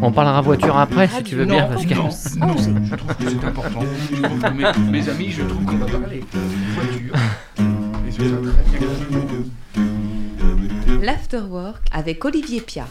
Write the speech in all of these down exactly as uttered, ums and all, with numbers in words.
On parlera voiture après, si tu veux bien, Pascal. Non, non, je trouve que c'est important. Je trouve que mes, mes amis, je trouve qu'on va parler voiture. Et c'est très bien. L'Afterwork avec Olivier Pia.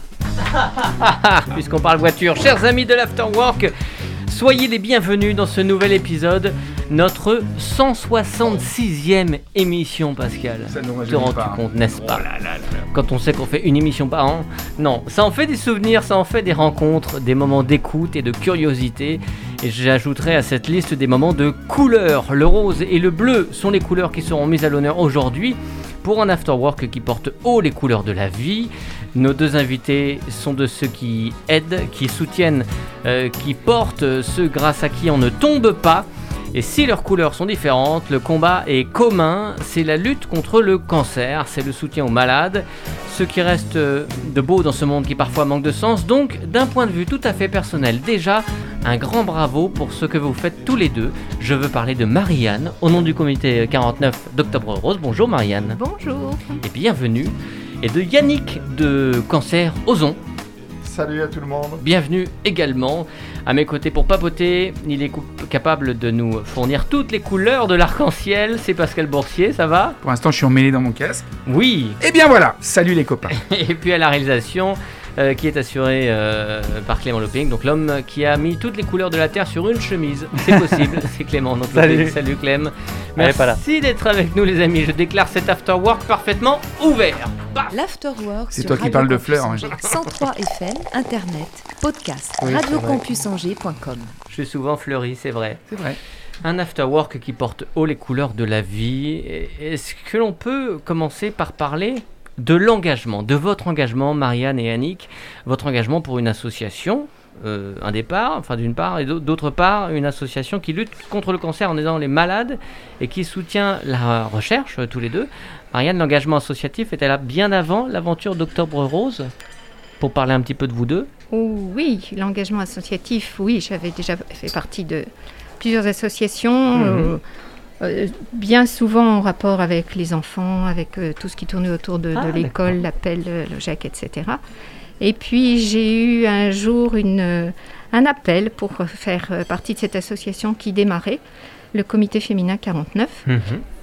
Puisqu'on parle voiture, chers amis de l'Afterwork, soyez les bienvenus dans ce nouvel épisode, notre cent soixante-sixième émission, Pascal. Ça nous Te rends-tu pas. compte, n'est-ce pas? Oh là là là là. Quand on sait qu'on fait une émission par an, non, ça en fait des souvenirs, ça en fait des rencontres, des moments d'écoute et de curiosité. Et j'ajouterai à cette liste des moments de couleurs. Le rose et le bleu sont les couleurs qui seront mises à l'honneur aujourd'hui pour un afterwork qui porte haut les couleurs de la vie. Nos deux invités sont de ceux qui aident, qui soutiennent, euh, qui portent ceux grâce à qui on ne tombe pas. Et si leurs couleurs sont différentes, le combat est commun, c'est la lutte contre le cancer, c'est le soutien aux malades, ce qui reste de beau dans ce monde qui parfois manque de sens. Donc, d'un point de vue tout à fait personnel, déjà, un grand bravo pour ce que vous faites tous les deux. Je veux parler de Marianne, au nom du comité quarante-neuf d'Octobre Rose. Bonjour Marianne. Bonjour. Et bienvenue. Et de Yannick de Cancer Ozon. Salut à tout le monde. Bienvenue également. À mes côtés pour papoter, il est capable de nous fournir toutes les couleurs de l'arc-en-ciel. C'est Pascal Boursier, ça va? Pour l'instant, je suis emmêlé dans mon casque. Oui. Et bien voilà, salut les copains. Et puis à la réalisation, euh, qui est assurée euh, par Clément Loping, donc l'homme qui a mis toutes les couleurs de la Terre sur une chemise. C'est possible, c'est Clément. Donc, Salut. Loping. Salut Clem. Elle est pas là. Merci d'être avec nous les amis. Je déclare cet afterwork parfaitement ouvert. Paf. L'Afterwork C'est sur toi qui Radio parles de Campus fleurs, hein. Angers, cent trois F M, Internet, podcast, Oui, radio c'est vrai. campus angers point com. Je suis souvent fleuri, c'est vrai. C'est vrai. Un afterwork qui porte haut les couleurs de la vie. Est-ce que l'on peut commencer par parler de l'engagement, de votre engagement, Marianne et Annick, votre engagement pour une association, euh, un départ, enfin d'une part, et d'autre part, une association qui lutte contre le cancer en aidant les malades et qui soutient la recherche, euh, tous les deux. Marianne, l'engagement associatif était là bien avant l'aventure d'Octobre Rose, pour parler un petit peu de vous deux. Oh, oui, l'engagement associatif, oui, j'avais déjà fait partie de plusieurs associations, Mhm. euh, euh, bien souvent en rapport avec les enfants, avec euh, tout ce qui tournait autour de, Ah, de l'école, d'accord. l'appel, euh, le J A C, et cetera. Et puis j'ai eu un jour une, euh, un appel pour faire euh, partie de cette association qui démarrait, le comité féminin quarante-neuf. Mhm.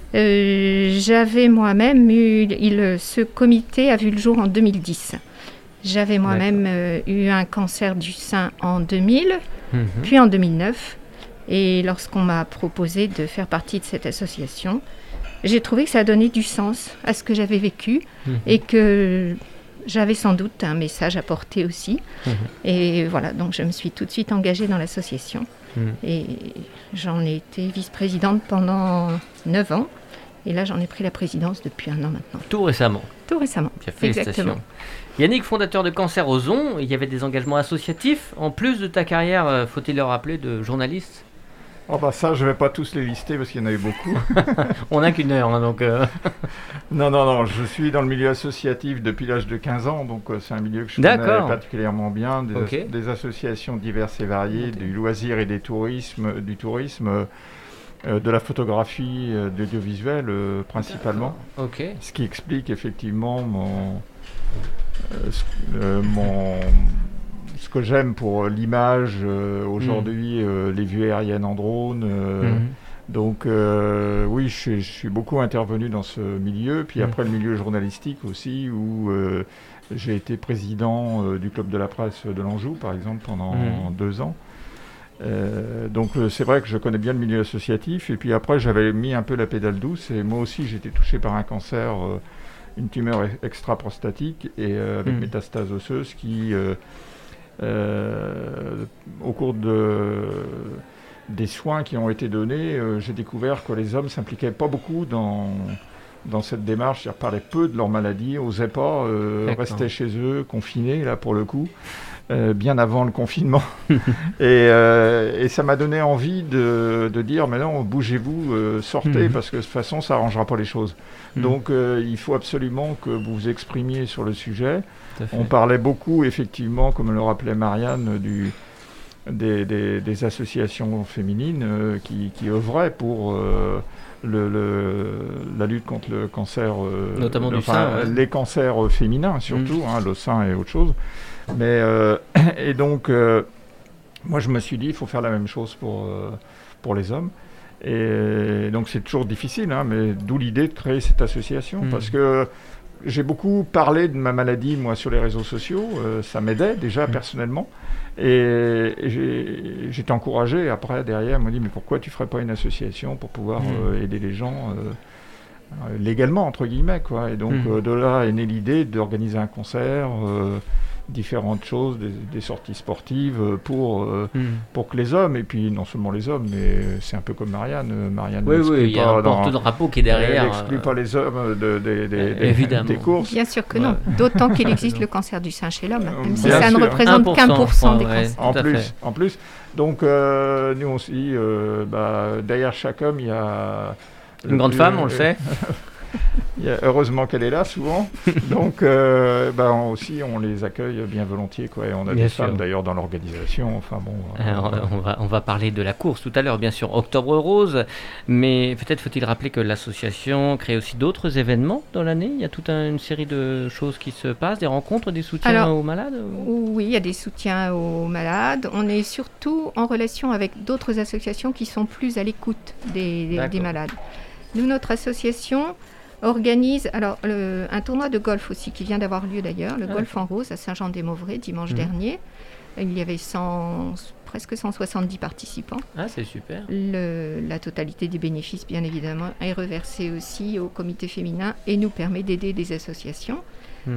Euh, j'avais moi-même eu, il, ce comité a vu le jour en deux mille dix. J'avais moi-même euh, eu un cancer du sein en deux mille, Mhm. puis en deux mille neuf. Et lorsqu'on m'a proposé de faire partie de cette association, j'ai trouvé que ça donnait du sens à ce que j'avais vécu Mhm. et que j'avais sans doute un message à porter aussi. Mhm. Et voilà, donc je me suis tout de suite engagée dans l'association. Mhm. Et j'en ai été vice-présidente pendant neuf ans. Et là, j'en ai pris la présidence depuis un an maintenant. Tout récemment. Tout récemment. Bien, félicitations. Exactement. Yannick, fondateur de Cancer Ozon, il y avait des engagements associatifs, en plus de ta carrière, euh, faut-il le rappeler, de journaliste. Oh bah ça, je vais pas tous les lister parce qu'il y en a eu beaucoup. On n'a qu'une heure, hein, donc... euh, non, non, non, je suis dans le milieu associatif depuis l'âge de quinze ans, donc euh, c'est un milieu que je connais D'accord. particulièrement bien. Des, Ok. as- des associations diverses et variées, Ok. du loisir et des tourismes, du tourisme, euh, euh, de la photographie, euh, de l'audiovisuel euh, principalement. Ok. Ce qui explique effectivement mon, euh, ce, euh, mon, ce que j'aime pour l'image, euh, aujourd'hui, euh, les vues aériennes en drone. euh, Mhm. Donc euh, oui, je suis, je suis beaucoup intervenu dans ce milieu. Puis Mhm. après le milieu journalistique aussi, où euh, j'ai été président euh, du Club de la Presse de l'Anjou, par exemple, pendant Mhm. deux ans. Euh, donc euh, c'est vrai que je connais bien le milieu associatif. Et puis après, j'avais mis un peu la pédale douce. Et moi aussi, j'ai été touché par un cancer, euh, une tumeur e- extra-prostatique, et euh, avec Mhm. métastase osseuse qui, euh, euh, au cours de, des soins qui ont été donnés, euh, j'ai découvert que les hommes s'impliquaient pas beaucoup dans, dans cette démarche. Ils parlaient peu de leur maladie, n'osaient pas, euh, D'accord. restaient chez eux, confinés, là pour le coup. Euh, bien avant le confinement. et, euh, et ça m'a donné envie de, de dire, mais non, bougez-vous, euh, sortez, Mhm. parce que de toute façon, ça n'arrangera pas les choses. Mhm. Donc, euh, il faut absolument que vous vous exprimiez sur le sujet. Tout à fait. On parlait beaucoup, effectivement, comme le rappelait Marianne, du, des, des- des associations féminines euh, qui, qui œuvraient pour... euh, Le, le- la lutte contre le cancer, euh, Notamment le- du sein, ouais. les cancers féminins surtout, hein, le sein et autre chose. Mais, euh, et donc, euh, moi, je me suis dit, il faut faire la même chose pour, euh, pour les hommes. Et donc, c'est toujours difficile, hein, mais d'où l'idée de créer cette association. Mmh. Parce que j'ai beaucoup parlé de ma maladie, moi, sur les réseaux sociaux. Euh, ça m'aidait déjà mmh. personnellement. Et, et j'ai, j'étais encouragé après, derrière, on m'a dit, mais pourquoi tu ne ferais pas une association pour pouvoir mmh. euh, aider les gens euh, euh, légalement, entre guillemets, quoi. Et donc, mmh. euh, de là est née l'idée d'organiser un concert, euh, différentes choses, des, des sorties sportives pour, euh, mmh. pour que les hommes, et puis non seulement les hommes, mais c'est un peu comme Marianne. Marianne oui, oui, il y a un porte-drapeau qui est derrière. Elle n'exclut euh... pas les hommes de, de, de, de, des courses. Bien sûr que non, ouais. D'autant qu'il existe le cancer du sein chez l'homme, même si ça sûr. ne représente qu'un pour cent des cancers. En plus, en plus. Donc, euh, nous aussi, euh, bah, derrière chaque homme, il y a... Une grande plus, femme, on le sait. Il y a, heureusement qu'elle est là souvent, donc euh, bah, on, aussi on les accueille bien volontiers, quoi. Et on a bien des sûr. femmes d'ailleurs dans l'organisation. Enfin bon. Alors, euh, on va on va parler de la course tout à l'heure, bien sûr, Octobre Rose, mais peut-être faut-il rappeler que l'association crée aussi d'autres événements dans l'année. Il y a toute un, une série de choses qui se passent, des rencontres, des soutiens Alors, aux malades. Ou... Oui, il y a des soutiens aux malades. On est surtout en relation avec d'autres associations qui sont plus à l'écoute des, des, des malades. Nous, notre association organise alors, le, un tournoi de golf aussi qui vient d'avoir lieu d'ailleurs, le ah, Golf en Rose à Saint-Jean-des-Mauvrais dimanche mmh. dernier. Il y avait cent, presque cent soixante-dix participants. Ah, c'est super. Le, la totalité des bénéfices, bien évidemment, est reversée aussi au comité féminin et nous permet d'aider des associations. Mmh.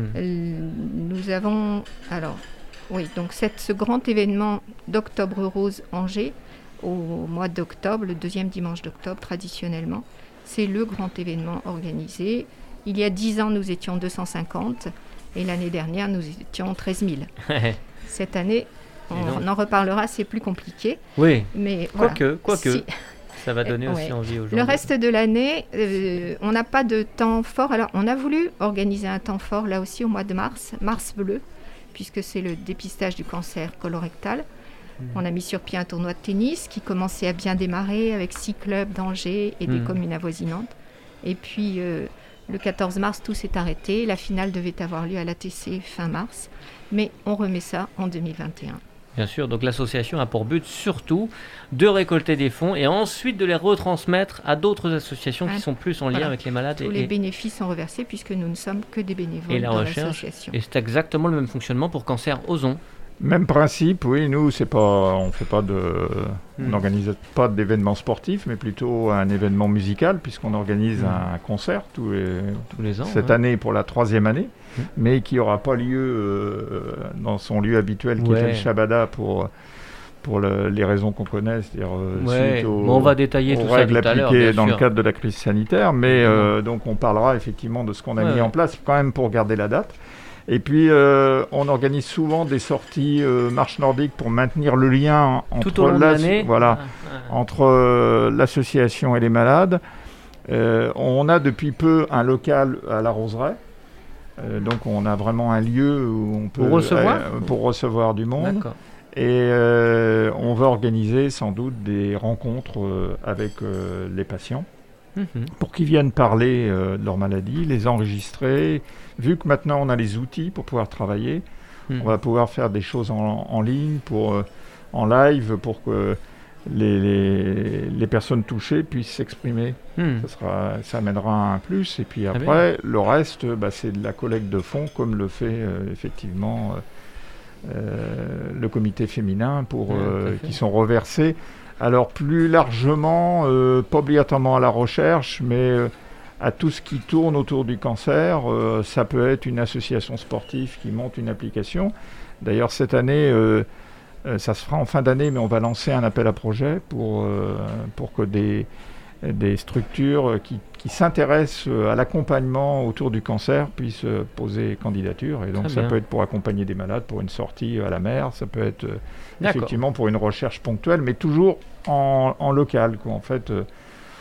Nous avons, alors, oui, donc cette, ce grand événement d'Octobre Rose Angers au mois d'octobre, le deuxième dimanche d'octobre traditionnellement. C'est le grand événement organisé. Il y a dix ans, nous étions deux cent cinquante et l'année dernière, nous étions treize mille. Cette année, on, on en reparlera, c'est plus compliqué. Oui, mais quoique, voilà. quoique. Si. Ça va donner euh, aussi ouais. envie aux gens. Le reste de l'année, euh, on n'a pas de temps fort. Alors, on a voulu organiser un temps fort, là aussi, au mois de mars, mars bleu, puisque c'est le dépistage du cancer colorectal. On a mis sur pied un tournoi de tennis qui commençait à bien démarrer avec six clubs d'Angers et des mmh. communes avoisinantes. Et puis, euh, le quatorze mars, tout s'est arrêté. La finale devait avoir lieu à l'A T C fin mars. Mais on remet ça en deux mille vingt et un. Bien sûr, donc l'association a pour but surtout de récolter des fonds et ensuite de les retransmettre à d'autres associations ah, qui sont plus en lien voilà. avec les malades. Tous et, les et... bénéfices sont reversés puisque nous ne sommes que des bénévoles et la de recherche, l'association. Et c'est exactement le même fonctionnement pour Cancer Ozon. Même principe, oui, nous, c'est pas, on fait pas de, mmh. on n'organise pas d'événements sportifs, mais plutôt un événement musical, puisqu'on organise mmh. un concert tous les, tous les ans, cette ouais. année pour la troisième année, mmh. mais qui n'aura pas lieu euh, dans son lieu habituel, qui ouais. était le Shabada, pour, pour le, les raisons qu'on connaît, c'est-à-dire euh, ouais. suite aux, bon, on va détailler aux tout règles ça tout appliquées à l'heure, dans sûr. le cadre de la crise sanitaire, mais mmh. euh, donc on parlera effectivement de ce qu'on a ouais, mis ouais. en place, quand même pour garder la date. Et puis, euh, on organise souvent des sorties euh, marche nordique pour maintenir le lien entre, Tout au long de l'année. Voilà, ah, ah. entre euh, l'association et les malades. Euh, on a depuis peu un local à la Roseraie. Euh, donc, on a vraiment un lieu où on peut pour recevoir, euh, pour recevoir du monde. D'accord. Et euh, on va organiser sans doute des rencontres euh, avec euh, les patients. Mmh. Pour qu'ils viennent parler euh, de leur maladie, les enregistrer. Vu que maintenant on a les outils pour pouvoir travailler, mmh. on va pouvoir faire des choses en, en ligne, pour, euh, en live, pour que les, les, les personnes touchées puissent s'exprimer. Mmh. Ça, sera, ça amènera un plus. Et puis après, ah le reste, bah, c'est de la collecte de fonds, comme le fait euh, effectivement euh, euh, le comité féminin, pour, euh, qui sont reversés. Alors plus largement, euh, pas obligatoirement à la recherche, mais euh, à tout ce qui tourne autour du cancer. Euh, ça peut être une association sportive qui monte une application. D'ailleurs, cette année, euh, euh, ça se fera en fin d'année, mais on va lancer un appel à projet pour, euh, pour que des, des structures qui, qui s'intéressent à l'accompagnement autour du cancer puissent euh, poser candidature. Et donc Très ça bien. peut être pour accompagner des malades pour une sortie à la mer, ça peut être... Euh, effectivement pour une recherche ponctuelle, mais toujours en, en local, quoi. En fait, euh,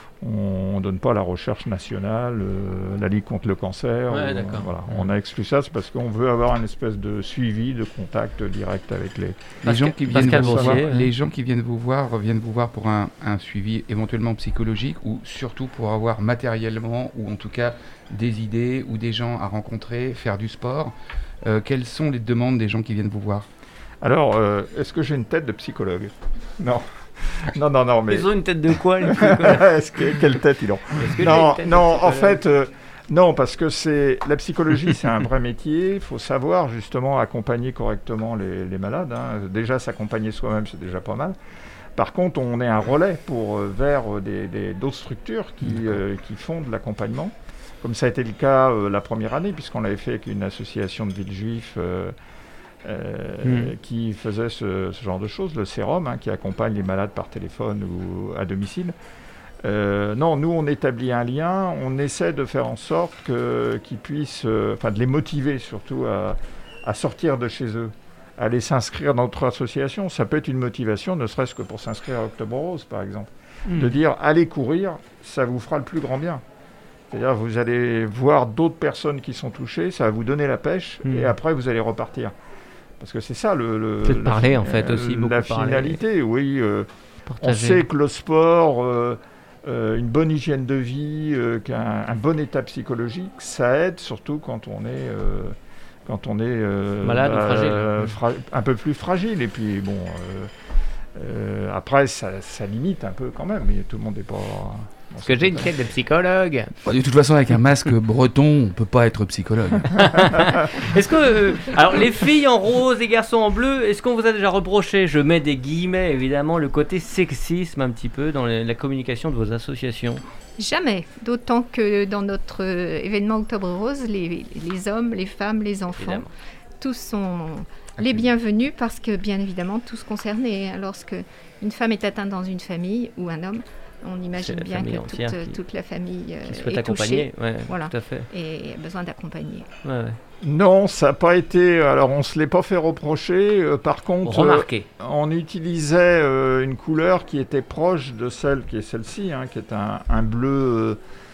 on ne donne pas la recherche nationale, euh, la Ligue contre le cancer. Ouais, euh, voilà. mmh. On a exclu ça, c'est parce qu'on veut avoir une espèce de suivi, de contact direct avec les, les gens qui viennent Pascal vous Boursier, voir. ouais. Les gens qui viennent vous voir viennent vous voir pour un, un suivi éventuellement psychologique, ou surtout pour avoir matériellement, ou en tout cas des idées ou des gens à rencontrer, faire du sport. Euh, quelles sont les demandes des gens qui viennent vous voir ? Alors, euh, est-ce que j'ai une tête de psychologue ? Non. Non, non, non, mais... Ils ont une tête de quoi, les Est-ce que, quelle tête ils ont ? Est-ce que Non, j'ai une tête non, de en psychologue fait, euh, non, parce que c'est la psychologie, c'est un vrai métier. Il faut savoir justement accompagner correctement les, les malades. Hein. Déjà, s'accompagner soi-même, c'est déjà pas mal. Par contre, on est un relais pour euh, vers des, des, d'autres structures qui, euh, qui font de l'accompagnement, comme ça a été le cas euh, la première année, puisqu'on l'avait fait avec une association de Villejuif. Euh, Euh, mmh. qui faisait ce, ce genre de choses, le sérum, hein, qui accompagne les malades par téléphone ou à domicile. Euh, non, nous, on établit un lien, on essaie de faire en sorte que, qu'ils puissent, enfin, euh, de les motiver surtout à, à sortir de chez eux, à aller s'inscrire dans notre association. Ça peut être une motivation, ne serait-ce que pour s'inscrire à Octobre Rose, par exemple. Mmh. De dire, allez courir, ça vous fera le plus grand bien. C'est-à-dire, vous allez voir d'autres personnes qui sont touchées, ça va vous donner la pêche, mmh. et après, vous allez repartir. Parce que c'est ça le, le c'est de parler la, en fait aussi beaucoup la finalité parler. Oui euh, on sait que le sport euh, euh, une bonne hygiène de vie euh, qu'un un bon état psychologique ça aide surtout quand on est euh, quand on est euh, malade bah, ou fragile euh, fra- un peu plus fragile et puis bon euh, euh, après ça, ça limite un peu quand même mais tout le monde n'est pas. Parce que j'ai une tête de psychologue. De toute façon, avec un masque breton, on ne peut pas être psychologue. Est-ce que, euh, alors, les filles en rose, les garçons en bleu, est-ce qu'on vous a déjà reproché, je mets des guillemets évidemment, le côté sexisme un petit peu dans les, la communication de vos associations ? Jamais. D'autant que dans notre euh, événement Octobre Rose, les, les hommes, les femmes, les enfants, évidemment. Tous sont les bienvenus parce que, bien évidemment, tous concernés. Lorsque une femme est atteinte dans une famille ou un homme, on imagine bien que toute, qui, toute la famille euh, qui souhaite est accompagner, touchée, ouais, voilà, tout à fait. et a besoin d'accompagner. Ouais, ouais. Non, ça n'a pas été... Alors, on ne se l'est pas fait reprocher. Euh, par contre, remarquez. Euh, on utilisait euh, une couleur qui était proche de celle qui est celle-ci, hein, qui est un, un bleu euh,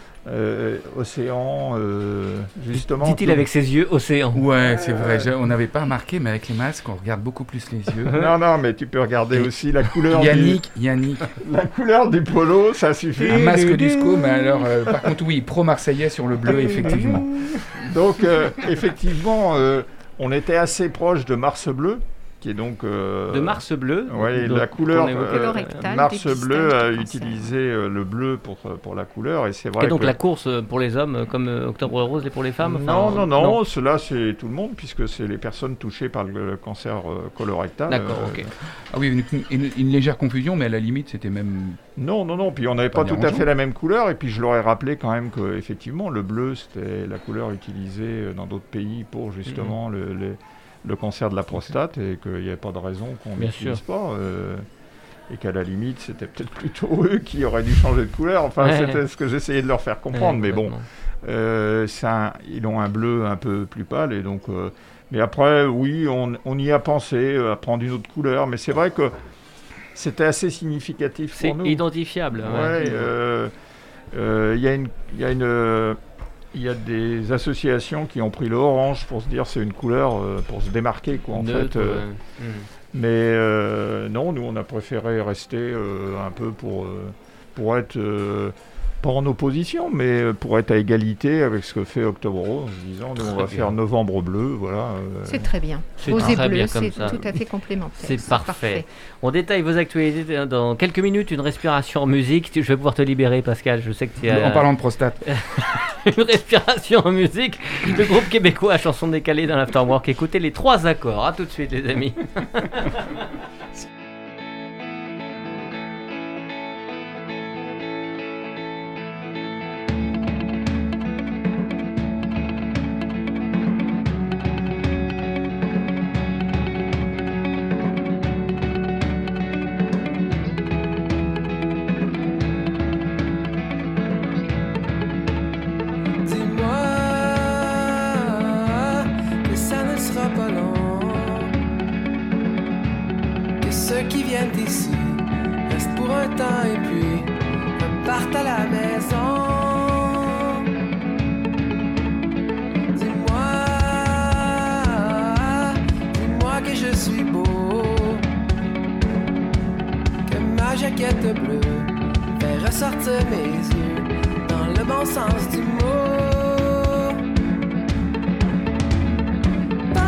euh, océan, euh, justement. Dit-il tout... avec ses yeux océan. Ouais, c'est vrai. Je, on n'avait pas remarqué, mais avec les masques, on regarde beaucoup plus les yeux. Non, non, mais tu peux regarder et aussi la couleur Yannick, du... Yannick. La couleur du polo, ça suffit. Un masque du S C O, mais alors, euh, par contre, oui, pro-marseillais sur le bleu, effectivement. Donc, euh, effectivement, euh, on était assez proche de Mars Bleu, qui est donc... Euh, de Mars Bleu. Oui, la couleur... Euh, Mars Bleu a utilisé euh, le bleu pour, pour la couleur, et c'est vrai et donc que... la course pour les hommes, comme euh, Octobre Rose et pour les femmes enfin, Non, non, non, non. Cela, c'est tout le monde, puisque c'est les personnes touchées par le, le cancer euh, colorectal. D'accord, euh, ok. Ah oui, une, une, une légère confusion, mais à la limite, c'était même... Non, non, non, puis on n'avait pas, pas tout à fait la même couleur, et puis je leur ai rappelé quand même qu'effectivement, le bleu, c'était la couleur utilisée dans d'autres pays pour justement mmh. le... le le cancer de la prostate et qu'il n'y avait pas de raison qu'on n'utilise pas euh, et qu'à la limite c'était peut-être plutôt eux qui auraient dû changer de couleur, enfin ouais. C'était ce que j'essayais de leur faire comprendre, ouais, mais bon euh, un, ils ont un bleu un peu plus pâle et donc euh, mais après oui on, on y a pensé à prendre une autre couleur, mais c'est vrai que c'était assez significatif pour c'est nous. C'est identifiable. Ouais, il ouais, euh, euh, y a une il y a une euh, il y a des associations qui ont pris le orange pour se dire c'est une couleur euh, pour se démarquer quoi en Neutre, fait. Euh, ouais. mmh. Mais euh, non, nous on a préféré rester euh, un peu pour euh, pour être euh, pas en opposition, mais pour être à égalité avec ce que fait Octobre Rose, en se disant nous, on va bien. faire Novembre Bleu, voilà. Euh... C'est très bien. Rose et bleu, c'est tout à fait complémentaire. C'est, c'est parfait. parfait. On détaille vos actualités dans quelques minutes. Une respiration en musique. Je vais pouvoir te libérer, Pascal. Je sais que tu as... En parlant de prostate. Une respiration en musique. Le groupe québécois à chanson décalée dans l'Afterwork. Écoutez les trois accords. À tout de suite, les amis. Pas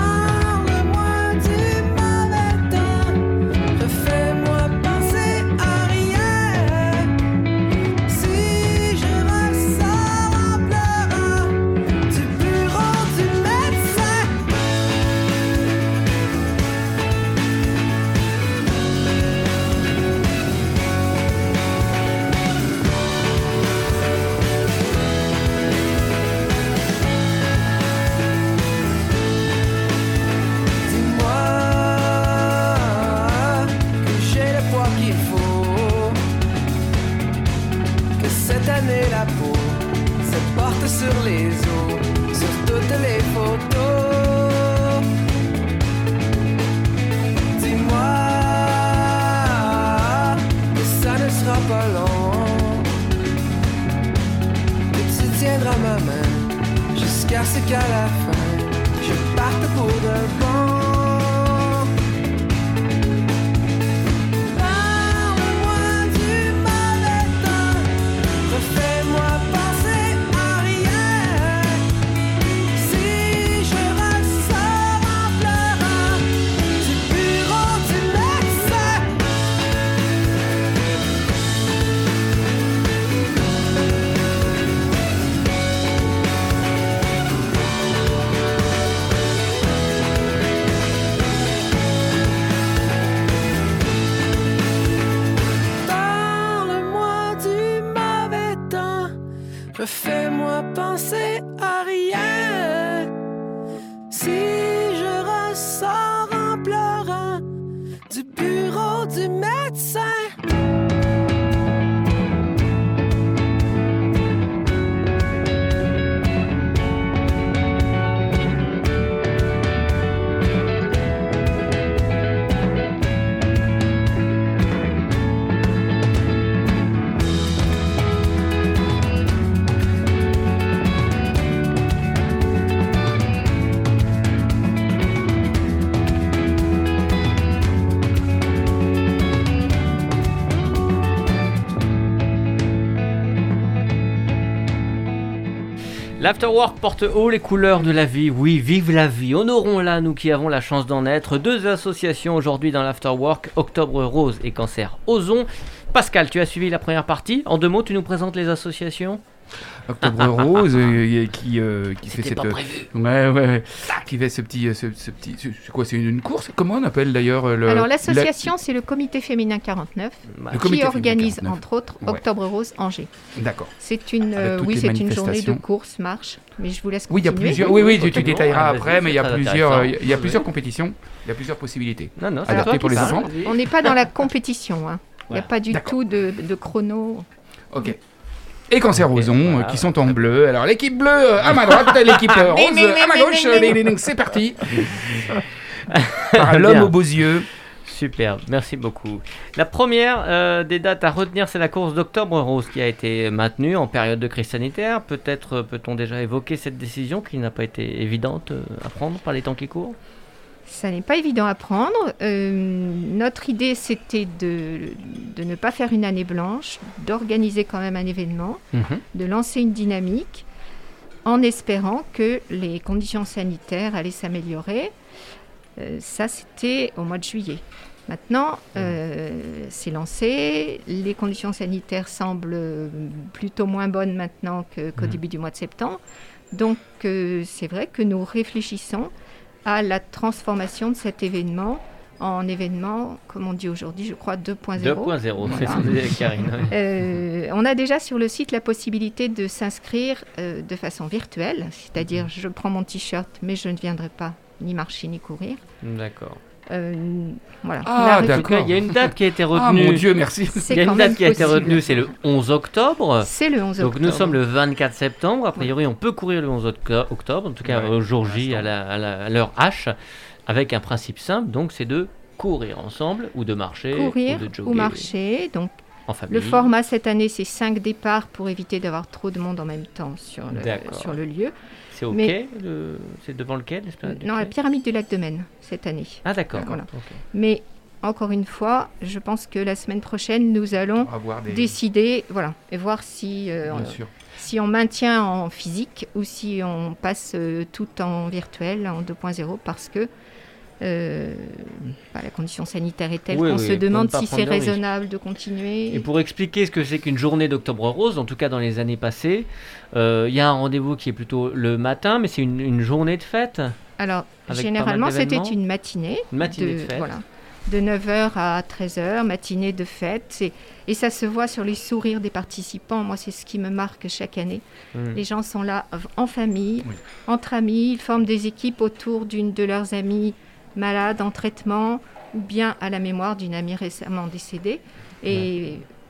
sur les os, sur toutes les photos. Dis-moi que ça ne sera pas long, que tu tiendras ma main jusqu'à ce qu'à la fin je parte pour de bon. Fais-moi penser à rien. Si je ressors en pleurant du bureau du médecin. L'Afterwork porte haut les couleurs de la vie. Oui, vive la vie. Honorons là, nous qui avons la chance d'en être. Deux associations aujourd'hui dans l'Afterwork, Octobre Rose et Cancer Ozon. Pascal, tu as suivi la première partie. En deux mots, tu nous présentes les associations ? Octobre Rose euh, qui euh, qui fait cette pas prévu. ouais ouais, ouais. qui fait ce petit ce, ce petit c'est quoi, c'est une, une course, comment on appelle d'ailleurs le, alors l'association la... c'est le comité féminin quarante-neuf bah, qui organise quarante-neuf. Entre autres ouais. Octobre Rose Angers. D'accord. C'est une euh, oui c'est une journée de course marche, mais je vous laisse continuer. Oui, il y a plusieurs oui oui tu, tu détailleras ah, après, mais il y a plusieurs il y a oui. plusieurs compétitions, il y a plusieurs possibilités. Non non, c'est adaptées pour les enfants. On n'est pas dans la compétition hein. Il n'y a pas du D'accord. tout de, de chrono. OK. Et Cancer okay, Ozon voilà. qui sont en bleu. Alors l'équipe bleue à ma droite, l'équipe rose à ma gauche. C'est parti. Par l'homme aux beaux yeux. Superbe, merci beaucoup. La première euh, des dates à retenir, c'est la course d'Octobre Rose qui a été maintenue en période de crise sanitaire. Peut-être euh, peut-on déjà évoquer cette décision qui n'a pas été évidente euh, à prendre par les temps qui courent ? Ça n'est pas évident à prendre. Euh, notre idée, c'était de, de ne pas faire une année blanche, d'organiser quand même un événement, mmh. de lancer une dynamique, en espérant que les conditions sanitaires allaient s'améliorer. Euh, ça, c'était au mois de juillet. Maintenant, euh, c'est lancé. Les conditions sanitaires semblent plutôt moins bonnes maintenant que, qu'au mmh. début du mois de septembre. Donc, euh, c'est vrai que nous réfléchissons à la transformation de cet événement en événement, comme on dit aujourd'hui, je crois, deux point zéro. deux point zéro, voilà. C'est ce que disait Karine. Oui. Euh, on a déjà sur le site la possibilité de s'inscrire euh, de façon virtuelle, c'est-à-dire je prends mon t-shirt, mais je ne viendrai pas ni marcher ni courir. D'accord. Euh, voilà. Ah, d'accord. Il y a une date qui a été retenue. Ah, mon Dieu, merci. C'est il y a une date qui a été possible. retenue, c'est le onze octobre. C'est le onze octobre. Donc nous sommes le vingt-quatre septembre. A priori, on peut courir le onze octobre, en tout cas ouais, au jour J, à, la, à, la, à l'heure H, avec un principe simple. Donc c'est de courir ensemble ou de marcher courir ou de jogger. Ou marcher. Donc en famille. Le format cette année, c'est cinq départs pour éviter d'avoir trop de monde en même temps sur le, sur le lieu. C'est au Mais, quai le... C'est devant le quai, l'esplanade du Non, quai. la pyramide du lac de Maine, cette année. Ah d'accord. Voilà. Okay. Mais encore une fois, je pense que la semaine prochaine, nous allons des... décider, voilà, et voir si, euh, on, si on maintient en physique ou si on passe euh, tout en virtuel, en deux point zéro, parce que Euh, bah, la condition sanitaire est telle oui, qu'on oui, se demande si c'est de raisonnable risque. de continuer. Et pour expliquer ce que c'est qu'une journée d'Octobre Rose, en tout cas dans les années passées, il euh, y a un rendez-vous qui est plutôt le matin, mais c'est une, une journée de fête. Alors, généralement, c'était une matinée. Une matinée de, de fête. Voilà, de neuf heures à treize heures, matinée de fête. C'est, et ça se voit sur les sourires des participants. Moi, c'est ce qui me marque chaque année. Mmh. Les gens sont là en famille, oui. entre amis. Ils forment des équipes autour d'une de leurs amies malade, en traitement, ou bien à la mémoire d'une amie récemment décédée. Et ouais.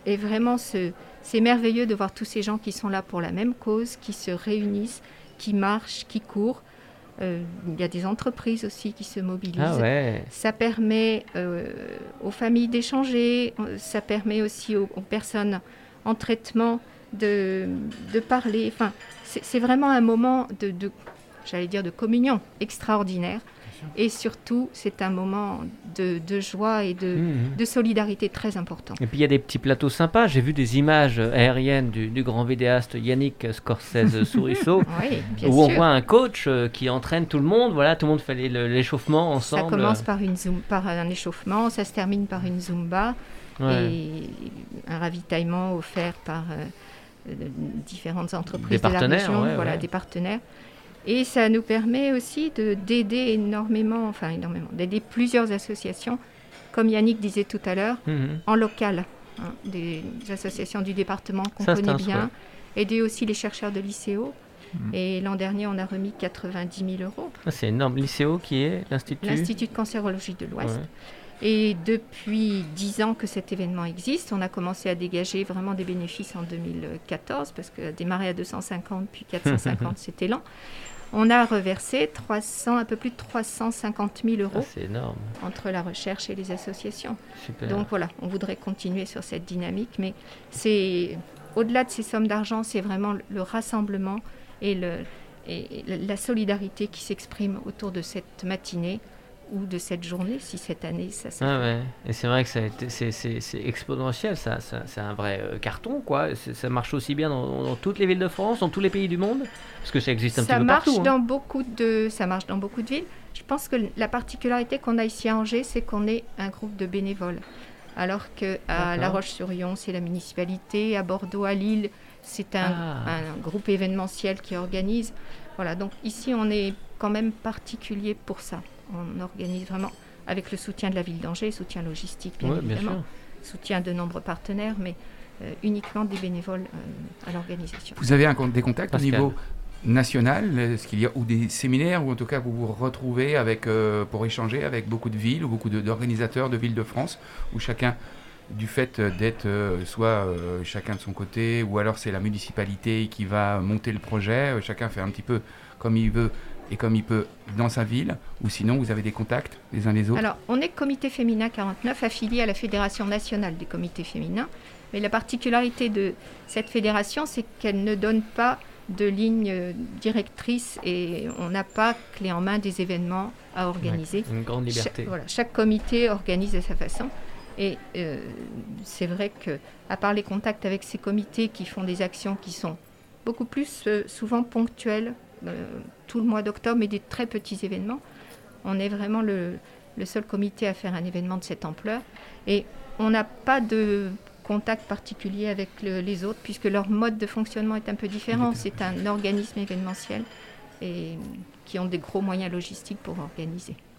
et vraiment, ce, c'est merveilleux de voir tous ces gens qui sont là pour la même cause, qui se réunissent, qui marchent, qui courent. Euh, il y a des entreprises aussi qui se mobilisent. Ah ouais. Ça permet euh, aux familles d'échanger, ça permet aussi aux, aux personnes en traitement de, de parler. Enfin, c'est, c'est vraiment un moment de, de, j'allais dire, de communion extraordinaire. Et surtout, c'est un moment de, de joie et de, mmh. de solidarité très important. Et puis il y a des petits plateaux sympas. J'ai vu des images aériennes du, du grand vidéaste Yannick Scorsese-Souriceau, oui, où sûr. on voit un coach qui entraîne tout le monde. Voilà, tout le monde fait les, l'échauffement ensemble. Ça commence par, une zoom, par un échauffement, ça se termine par une Zumba ouais. et un ravitaillement offert par euh, différentes entreprises de la région, ouais, voilà, ouais. des partenaires. Et ça nous permet aussi de, d'aider énormément, enfin énormément, d'aider plusieurs associations, comme Yannick disait tout à l'heure, mmh. en local, hein, des associations du département qu'on ça, connaît bien, souhait. Aider aussi les chercheurs de l'I C O. Mmh. Et l'an dernier, on a remis quatre-vingt-dix mille euros. Ah, c'est énorme. L'I C O qui est l'Institut L'Institut de cancérologie de l'Ouest. Ouais. Et depuis dix ans que cet événement existe, on a commencé à dégager vraiment des bénéfices en deux mille quatorze, parce que démarrer à deux cent cinquante puis quatre cent cinquante, c'était lent. On a reversé trois cents, un peu plus de trois cent cinquante mille euros ah, c'est énorme. Entre la recherche et les associations. Super. Donc voilà, on voudrait continuer sur cette dynamique, mais c'est, au-delà de ces sommes d'argent, c'est vraiment le rassemblement et, le, et la solidarité qui s'exprime autour de cette matinée ou de cette journée, si cette année ça s'est ah fait. Ouais. Et c'est vrai que ça a été, c'est, c'est, c'est exponentiel, ça, ça, c'est un vrai euh, carton, quoi. C'est, ça marche aussi bien dans, dans toutes les villes de France, dans tous les pays du monde, parce que ça existe un ça petit peu partout. Marche hein. dans beaucoup de, ça marche dans beaucoup de villes. Je pense que la particularité qu'on a ici à Angers, c'est qu'on est un groupe de bénévoles. Alors qu'à La Roche-sur-Yon, c'est la municipalité, à Bordeaux, à Lille, c'est un, ah. un groupe événementiel qui organise. Voilà, donc ici, on est quand même particulier pour ça. On organise vraiment avec le soutien de la ville d'Angers, soutien logistique bien ouais, évidemment, bien soutien de nombreux partenaires, mais euh, uniquement des bénévoles euh, à l'organisation. Vous avez un, des contacts Pascal. Au niveau national, est-ce qu'il y a ou des séminaires ou en tout cas vous vous retrouvez avec, euh, pour échanger avec beaucoup de villes ou beaucoup de, d'organisateurs de villes de France où chacun, du fait d'être euh, soit euh, chacun de son côté ou alors c'est la municipalité qui va monter le projet, euh, chacun fait un petit peu comme il veut et comme il peut dans sa ville, ou sinon vous avez des contacts les uns les autres? Alors, on est Comité Féminin quarante-neuf, affilié à la Fédération Nationale des Comités Féminins, mais la particularité de cette fédération, c'est qu'elle ne donne pas de ligne directrice et on n'a pas clé en main des événements à organiser. Ouais, une grande liberté. Cha- voilà, chaque comité organise à sa façon. Et euh, c'est vrai qu'à part les contacts avec ces comités qui font des actions qui sont beaucoup plus euh, souvent ponctuelles, euh, tout le mois d'octobre, mais des très petits événements, on est vraiment le, le seul comité à faire un événement de cette ampleur. Et on n'a pas de contact particulier avec le, les autres, puisque leur mode de fonctionnement est un peu différent. C'est un organisme événementiel et qui ont des gros moyens logistiques pour organiser. Mmh.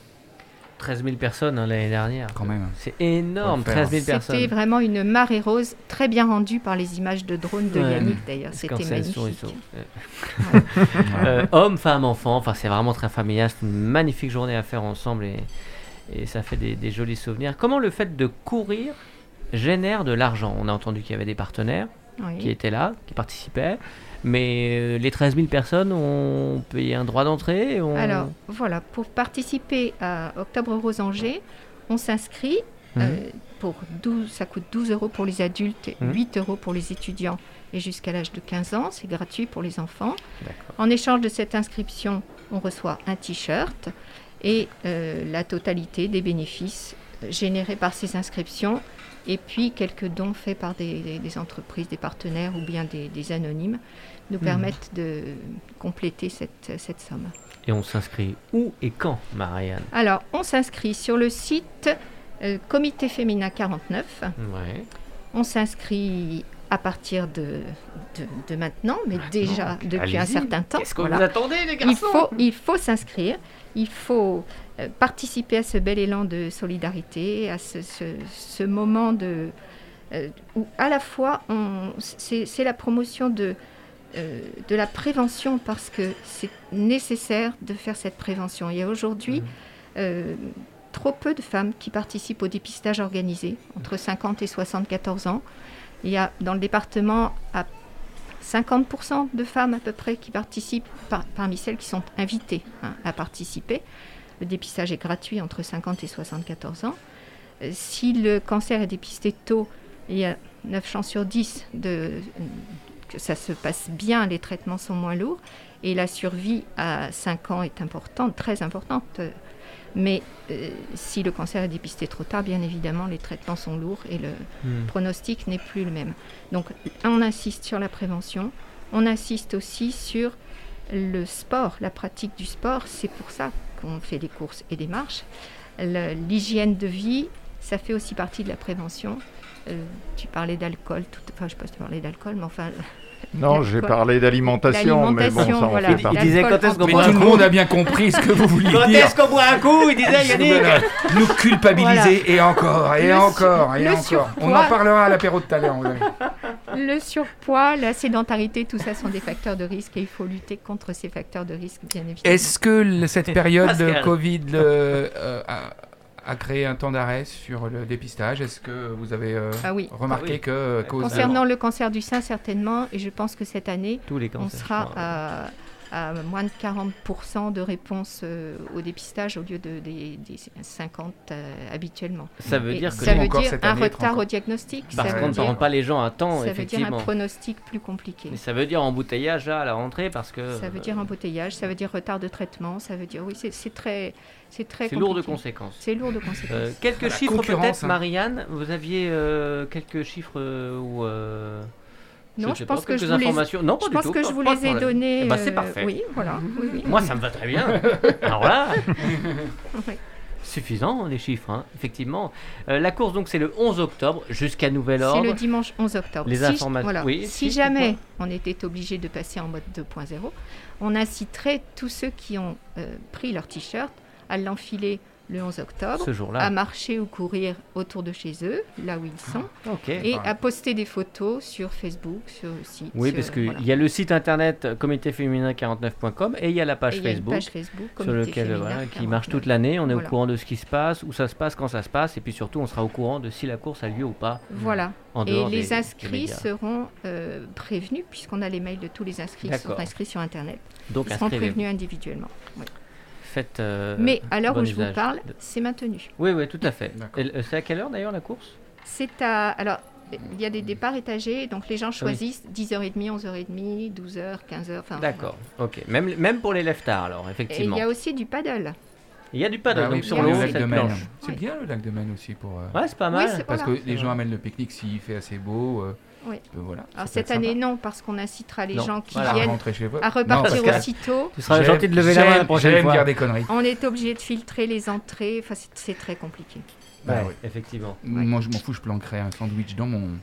treize mille personnes hein, l'année dernière. Quand même. C'est énorme, treize mille personnes. C'était vraiment une marée rose, très bien rendue par les images de drone de ouais. Yannick d'ailleurs. C'était magnifique. Ouais. euh, hommes, femmes, enfants, enfin, c'est vraiment très familial. C'est une magnifique journée à faire ensemble et, et ça fait des, des jolis souvenirs. Comment le fait de courir génère de l'argent? On a entendu qu'il y avait des partenaires oui. qui étaient là, qui participaient. Mais les treize mille personnes ont payé un droit d'entrée on... Alors, voilà, pour participer à Octobre Rose Angers, on s'inscrit. Mmh. Euh, pour douze, ça coûte douze euros pour les adultes, mmh. huit euros pour les étudiants et jusqu'à l'âge de quinze ans. C'est gratuit pour les enfants. D'accord. En échange de cette inscription, on reçoit un t-shirt et euh, la totalité des bénéfices générés par ces inscriptions et puis quelques dons faits par des, des, des entreprises, des partenaires ou bien des, des anonymes nous mmh. permettent de compléter cette, cette somme. Et on s'inscrit où et quand, Marianne? Alors, on s'inscrit sur le site euh, Comité Féminin quarante-neuf. Ouais. On s'inscrit à partir de, de, de maintenant, mais maintenant, déjà depuis allez-y. Un certain temps. Qu'est-ce que voilà. Vous attendez, les garçons? Il faut, il faut s'inscrire, il faut euh, participer à ce bel élan de solidarité, à ce, ce, ce moment de, euh, où à la fois, on, c'est, c'est la promotion de, euh, de la prévention, parce que c'est nécessaire de faire cette prévention. Il y a aujourd'hui mmh. euh, trop peu de femmes qui participent au dépistage organisé, entre cinquante et soixante-quatorze ans. Il y a dans le département à cinquante pour cent de femmes à peu près qui participent, par, parmi celles qui sont invitées hein, à participer. Le dépistage est gratuit entre cinquante et soixante-quatorze ans. Euh, si le cancer est dépisté tôt, il y a neuf chances sur dix de, que ça se passe bien, les traitements sont moins lourds. Et la survie à cinq ans est importante, très importante. Mais euh, si le cancer est dépisté trop tard, bien évidemment, les traitements sont lourds et le mmh. pronostic n'est plus le même. Donc, on insiste sur la prévention. On insiste aussi sur le sport, la pratique du sport. C'est pour ça qu'on fait des courses et des marches. Le, l'hygiène de vie, ça fait aussi partie de la prévention. Euh, tu parlais d'alcool, tout, enfin, je ne sais pas si tu parlais d'alcool, mais enfin... Non, j'ai parlé d'alimentation, mais bon, ça en voilà. fait partie. Il disait quand est-ce qu'on boit un coup. coup. Tout le monde a bien compris ce que vous vouliez dire. Quand est-ce qu'on boit un coup, il disait Yannick. Nous culpabiliser voilà. et encore, et le encore, sur, et encore. Surpoids. On en parlera à l'apéro de tout à l'heure. Le surpoids, la sédentarité, tout ça sont des facteurs de risque et il faut lutter contre ces facteurs de risque, bien évidemment. Est-ce que le, cette période de Covid le, euh, a, a créé un temps d'arrêt sur le dépistage? Est-ce que vous avez euh, ah oui. remarqué ah oui. que... Cause Concernant le cancer du sein, certainement, et je pense que cette année, Tous les cancers, on sera à, à moins de quarante pour cent de réponses euh, au dépistage au lieu de, des, des cinquante euh, habituellement. Ça veut et dire que ça veut encore dire cette un année, retard encore. au diagnostic. Parce ça qu'on ne dire, rend pas les gens à temps, ça effectivement. veut dire un pronostic plus compliqué. Mais ça veut dire embouteillage là, à la rentrée parce que... Ça veut dire embouteillage, ça veut dire retard de traitement, ça veut dire... Oui, c'est, c'est très... C'est, très c'est lourd de compliqué. conséquences. C'est lourd de conséquences. Euh, quelques La chiffres concurrence, peut-être, hein. Marianne. Vous aviez euh, quelques chiffres euh, ou... Euh, non, je, je pas, pense que quelques je vous les, informations. Non, pas je du pense tout, que pas, je vous pas les ai de donnés. Eh ben, c'est euh, parfait. Oui, voilà. Oui, oui. Moi, ça me va très bien. Alors là... Oui. Suffisant, les chiffres, hein, effectivement. Euh, la course, donc, c'est le onze octobre, jusqu'à nouvel ordre. C'est le dimanche onze octobre. Les si, informations... Voilà. Oui, si si, jamais on était obligé de passer en mode deux point zéro, on inciterait tous ceux qui ont euh, pris leur t-shirt à l'enfiler le onze octobre, ce jour-là. à marcher ou courir autour de chez eux, là où ils sont, Okay. et à poster des photos sur Facebook, sur le site. Oui, sur, parce qu'il voilà. y a le site internet comité féminin quarante-neuf point com et il y a la page Et il y a une Facebook, page Facebook sur Comité lequel Féminin voilà, qui quarante-neuf. marche toute l'année. On est Voilà. au courant de ce qui se passe, où ça se passe, quand ça se passe, et puis surtout on sera au courant de si la course a lieu ou pas. Voilà. En Et dehors les des, inscrits des médias. seront euh, prévenus, puisqu'on a les mails de tous les inscrits qui sont D'accord. inscrits sur Internet. Donc Ils seront inscrivez-vous. prévenus individuellement. Oui. Faites, euh, Mais à l'heure bon où je vous usage parle, de- c'est maintenu. Oui, oui, tout à fait. D'accord. Et, euh, c'est à quelle heure d'ailleurs la course? C'est à... Alors, il y a des départs étagés, donc les gens choisissent dix heures trente, onze heures trente, douze heures, quinze heures. Enfin, D'accord, ok. Même, même pour les lève-tard alors, Et il effectivement. y a aussi du paddle. Il y a du paddle, Bah oui, donc sur il y a le l'eau, aussi lac cette de Maine. planche. C'est Oui. bien le lac de Maine aussi pour... euh, Ouais, c'est pas mal. Oui, c'est Parce voilà. que les C'est gens vrai. amènent le pique-nique s'il fait assez beau. Euh, Oui. euh, voilà, Alors ça cette peut être année, sympa. non, parce qu'on incitera les Non, gens qui voilà. À viennent rentrer chez vous. à Non, repartir parce que aussitôt. Tu seras j'aime- gentil de lever la main la j'aime- prochaine J'aime fois. dire des conneries. On est obligé de filtrer les entrées, enfin, c'est, c'est très compliqué. Bah Ouais, oui. effectivement. Moi, je m'en fous, je planquerai un sandwich dans mon...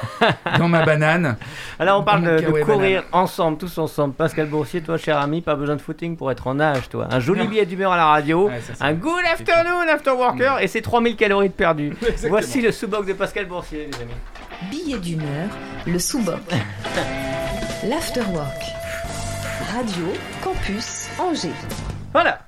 dans ma banane. Alors on parle de, de Caouet courir ensemble, tous ensemble. Pascal Boursier, toi cher ami, pas besoin de footing pour être en âge, toi. Un joli billet d'humeur à la radio, Ouais, ça, c'est un vrai. good afternoon after worker et c'est trois mille calories de perdu. Exactement. Voici le sous-boc de Pascal Boursier, les amis. Billet d'humeur, le sous-boc. L'afterwork. Radio Campus Angers. Voilà.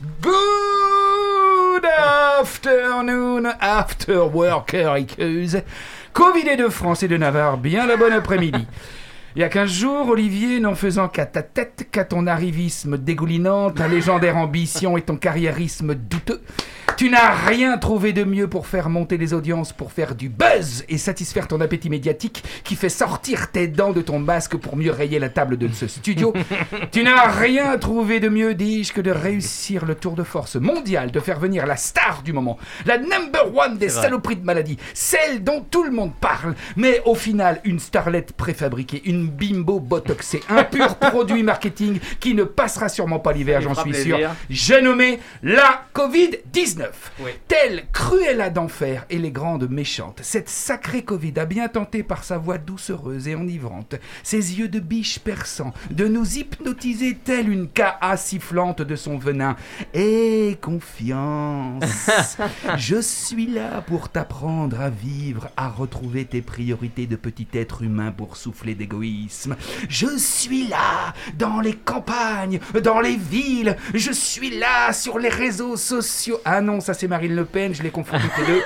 Good afternoon, after worker équeuse. Covidé de France et de Navarre, bien le bon après-midi. Il y a quinze jours, Olivier, n'en faisant qu'à ta tête, qu'à ton arrivisme dégoulinant, ta légendaire ambition et ton carriérisme douteux, tu n'as rien trouvé de mieux pour faire monter les audiences, pour faire du buzz et satisfaire ton appétit médiatique qui fait sortir tes dents de ton masque pour mieux rayer la table de ce studio. Tu n'as rien trouvé de mieux, dis-je, que de réussir le tour de force mondial, de faire venir la star du moment, la number one des C'est vrai. saloperies de maladie, celle dont tout le monde parle, mais au final une starlette préfabriquée, une bimbo botoxée, un pur produit marketing qui ne passera sûrement pas l'hiver, Ça j'en lui fera suis sûr. plaisir. J'ai nommé la covid dix-neuf. Oui. Telle Cruella d'enfer et les grandes méchantes, cette sacrée Covid a bien tenté par sa voix doucereuse et enivrante, ses yeux de biche perçants, de nous hypnotiser telle une K A sifflante de son venin. Et confiance, je suis là pour t'apprendre à vivre, à retrouver tes priorités de petit être humain pour souffler d'égoïsme. Je suis là, dans les campagnes, dans les villes, je suis là sur les réseaux sociaux. Ah non, non, ça c'est Marine Le Pen, je les confonds toutes les deux.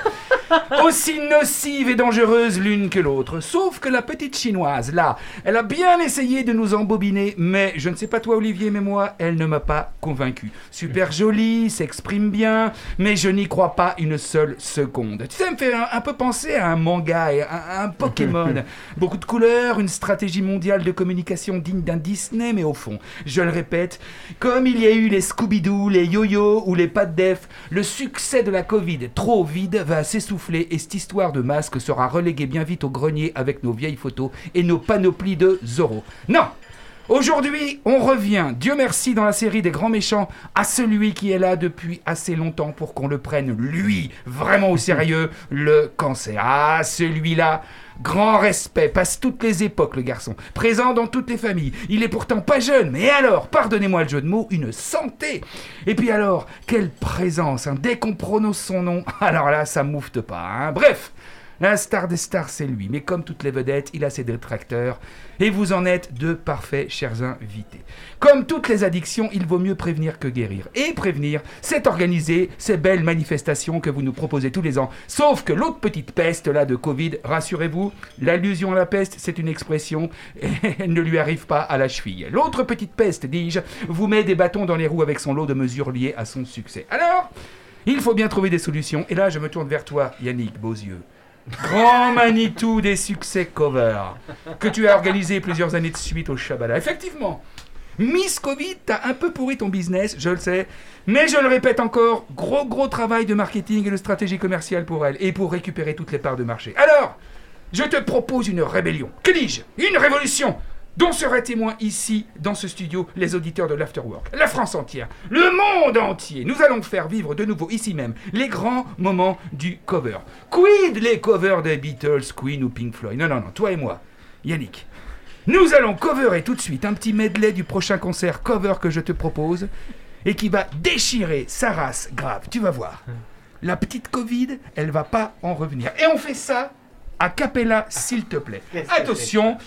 Aussi nocive et dangereuse l'une que l'autre. Sauf que la petite chinoise, là, elle a bien essayé de nous embobiner, mais je ne sais pas toi Olivier, mais moi, elle ne m'a pas convaincu. Super jolie, s'exprime bien, mais je n'y crois pas une seule seconde. Tu sais, elle me fait un, un peu penser à un manga et à un Pokémon. Beaucoup de couleurs, une stratégie mondiale de communication digne d'un Disney, mais au fond, je le répète, comme il y a eu les Scooby-Doo, les Yo-Yo ou les Pat Def, le succès de la Covid trop vide va s'essouffler et cette histoire de masque sera reléguée bien vite au grenier avec nos vieilles photos et nos panoplies de Zorro. Non! Aujourd'hui, on revient, Dieu merci, dans la série des grands méchants, à celui qui est là depuis assez longtemps pour qu'on le prenne, lui, vraiment au sérieux, le cancer. Ah, celui-là, grand respect, passe toutes les époques, le garçon, présent dans toutes les familles. Il est pourtant pas jeune, mais alors, pardonnez-moi le jeu de mots, une santé. Et puis alors, quelle présence, hein, dès qu'on prononce son nom, alors là, ça moufte pas, hein. Bref, la star des stars, c'est lui. Mais comme toutes les vedettes, il a ses détracteurs. Et vous en êtes de parfaits, chers invités. Comme toutes les addictions, il vaut mieux prévenir que guérir. Et prévenir, c'est organiser ces belles manifestations que vous nous proposez tous les ans. Sauf que l'autre petite peste, là, de Covid, rassurez-vous, l'allusion à la peste, c'est une expression, et elle ne lui arrive pas à la cheville. L'autre petite peste, dis-je, vous met des bâtons dans les roues avec son lot de mesures liées à son succès. Alors, il faut bien trouver des solutions. Et là, je me tourne vers toi, Yannick Beauzieux. Grand Manitou des succès cover que tu as organisé plusieurs années de suite au Shabada. Effectivement, Miss Covid, t'as un peu pourri ton business, je le sais, mais je le répète encore, gros gros travail de marketing et de stratégie commerciale pour elle et pour récupérer toutes les parts de marché. Alors, je te propose une rébellion. Que dis-je ? Une révolution dont seraient témoins ici, dans ce studio, les auditeurs de l'Afterwork, la France entière, le monde entier. Nous allons faire vivre de nouveau, ici même, les grands moments du cover. Quid les covers des Beatles, Queen ou Pink Floyd ? Non, non, non, toi et moi, Yannick. Nous allons coverer tout de suite un petit medley du prochain concert cover que je te propose et qui va déchirer sa race grave. Tu vas voir. La petite Covid, elle va pas en revenir. Et on fait ça a cappella, s'il te plaît. Attention.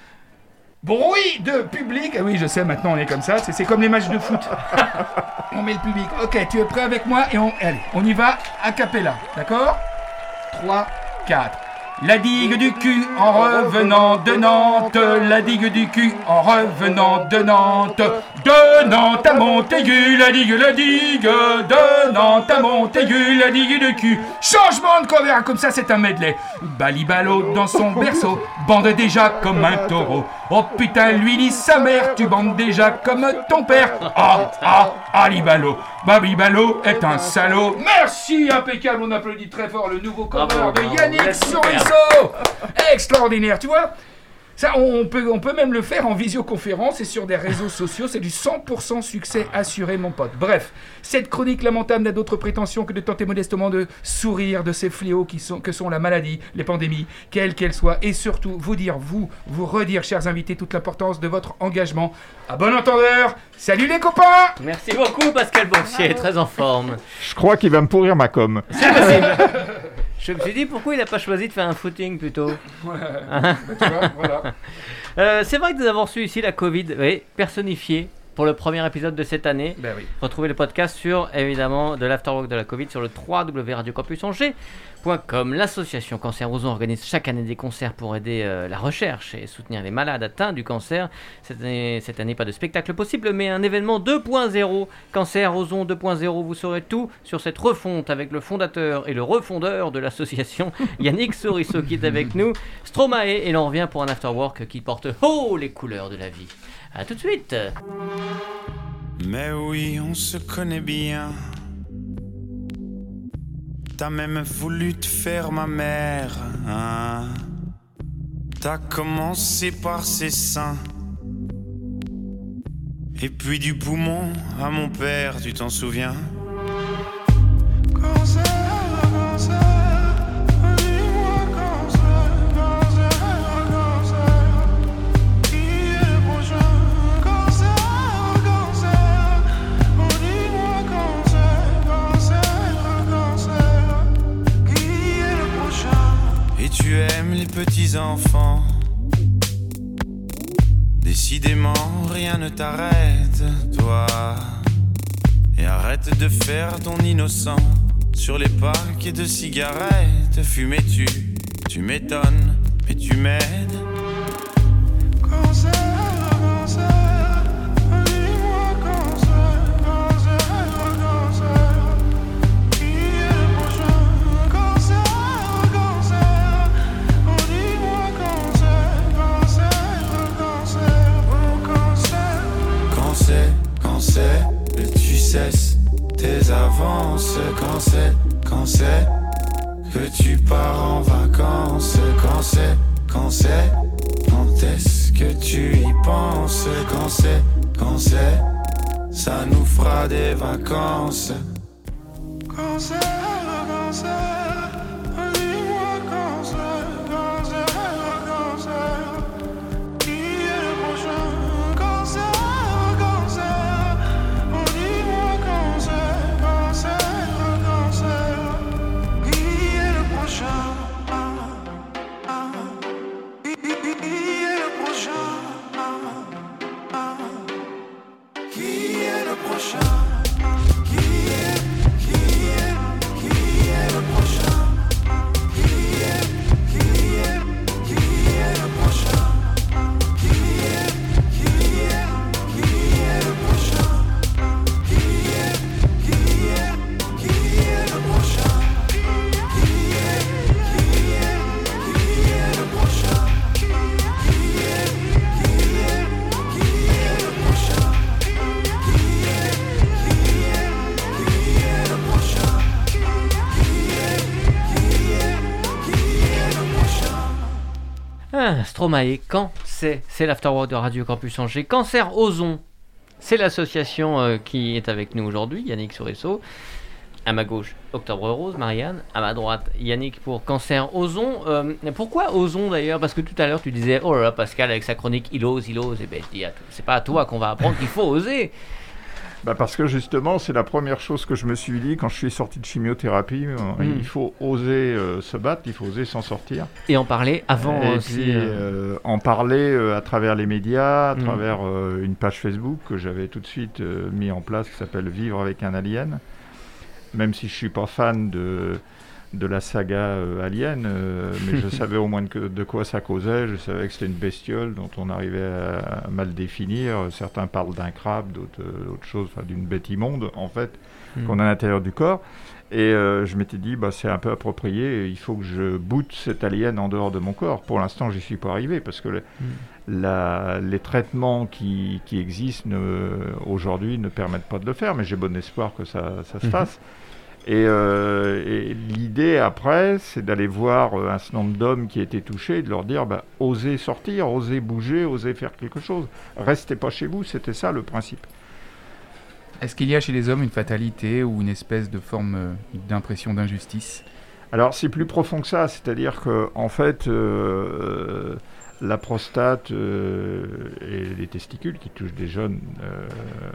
Bruit de public. Ah oui, je sais, maintenant on est comme ça. C'est, c'est comme les matchs de foot. On met le public. Ok, tu es prêt avec moi et on, allez, on y va a cappella. D'accord ? trois, quatre. La digue du cul en revenant de Nantes. La digue du cul en revenant de Nantes. De Nantes à Montaigu. La digue, la digue. De Nantes à Montaigu. La digue du cul. Changement de cover. Comme ça, c'est un medley. Balibalo dans son berceau. Bande déjà comme un taureau. Oh putain, lui dit sa mère. Tu bandes déjà comme ton père. Ah, ah, Alibalo. Balibalo est un salaud. Merci, impeccable. On applaudit très fort le nouveau cover bravo, de Yannick Souriceau. Extraordinaire, tu vois. Ça, on peut, on peut même le faire en visioconférence et sur des réseaux sociaux. C'est du cent pour cent succès assuré, mon pote. Bref, cette chronique lamentable n'a d'autre prétention que de tenter modestement de sourire de ces fléaux qui sont, que sont la maladie, les pandémies, quelles qu'elles soient. Et surtout, vous dire, vous, vous redire, chers invités, toute l'importance de votre engagement. À bon entendeur, salut les copains. Merci beaucoup, Pascal Boursier, très en forme. Je crois qu'il va me pourrir ma com. C'est possible. Je me suis dit, pourquoi il n'a pas choisi de faire un footing plutôt ? Ouais, bah, tu vois, voilà. Euh, c'est vrai que nous avons reçu ici la Covid, oui, personnifiée pour le premier épisode de cette année. Ben oui. Retrouvez le podcast sur, évidemment, de l'Afterwork de la Covid sur le w w w point radio campus angers point com. L'association Cancer Ozon organise chaque année des concerts pour aider euh, la recherche et soutenir les malades atteints du cancer. Cette année, cette année, pas de spectacle possible, mais un événement deux point zéro. Cancer Ozon deux point zéro. Vous saurez tout sur cette refonte avec le fondateur et le refondeur de l'association, Yannick Souriceau, qui est avec nous. Stromae, et l'on revient pour un Afterwork qui porte haut les couleurs de la vie. A tout de suite. Mais oui, on se connaît bien. T'as même voulu te faire ma mère, hein? T'as commencé par ses seins. Et puis du poumon à mon père, tu t'en souviens? Cancer, cancer. Tu aimes les petits enfants. Décidément, rien ne t'arrête, toi. Et arrête de faire ton innocent. sur les paquets de cigarettes fumées. Tu, tu m'étonnes, mais tu m'aides. Cancer, cancer, dis-moi cancer, cancer, cancer. Qui est le prochain? Cancer, cancer, oh dis-moi cancer, cancer, cancer, oh cancer. Cancer, cancer, et tu cesses tes avances. Cancer, cancer, que tu pars en vacances. Cancer, cancer, quand est-ce que tu y penses? Quand c'est, quand c'est, ça nous fera des vacances. Quand c'est, quand c'est, dis-moi quand c'est, quand c'est, quand c'est. Qui est le prochain? Quand c'est, quand c'est, oh dis-moi quand c'est, quand c'est, quand c'est. Qui est le prochain? Ah, Stromae, quand c'est C'est l'Afterwork de Radio Campus Angers. Cancer Ozon, c'est l'association euh, qui est avec nous aujourd'hui, Yannick Soresso. À ma gauche, Octobre Rose, Marianne. À ma droite, Yannick pour Cancer Ozon. Euh, pourquoi Ozon d'ailleurs? Parce que tout à l'heure tu disais, oh là là, Pascal avec sa chronique, il ose, il ose. Et ben je dis, c'est pas à toi qu'on va apprendre qu'il faut oser. Bah parce que justement, c'est la première chose que je me suis dit quand je suis sorti de chimiothérapie. Mmh. Il faut oser euh, se battre, il faut oser s'en sortir. Et en parler avant et aussi. Puis, euh, en parler euh, à travers les médias, à mmh. travers euh, une page Facebook que j'avais tout de suite euh, mis en place qui s'appelle Vivre avec un alien. Même si je ne suis pas fan de, de la saga euh, Alien, euh, mais je savais au moins de, de quoi ça causait. Je savais que c'était une bestiole dont on arrivait à, à mal définir. Certains parlent d'un crabe, d'autres euh, autre chose, enfin, d'une bête immonde, en fait, mmh. qu'on a à l'intérieur du corps. Et euh, je m'étais dit, bah, c'est un peu approprié, il faut que je boote cet alien en dehors de mon corps. Pour l'instant, j'y suis pas arrivé, parce que le, mmh. la, les traitements qui, qui existent ne, aujourd'hui ne permettent pas de le faire, mais j'ai bon espoir que ça, ça se mmh. fasse. Et, euh, et l'idée après, c'est d'aller voir euh, un certain nombre d'hommes qui étaient touchés et de leur dire bah, osez sortir, osez bouger, osez faire quelque chose. Restez pas chez vous, c'était ça le principe. Est-ce qu'il y a chez les hommes une fatalité ou une espèce de forme euh, d'impression d'injustice? Alors c'est plus profond que ça, c'est-à-dire que en fait, euh, la prostate euh, et les testicules qui touchent des jeunes, euh,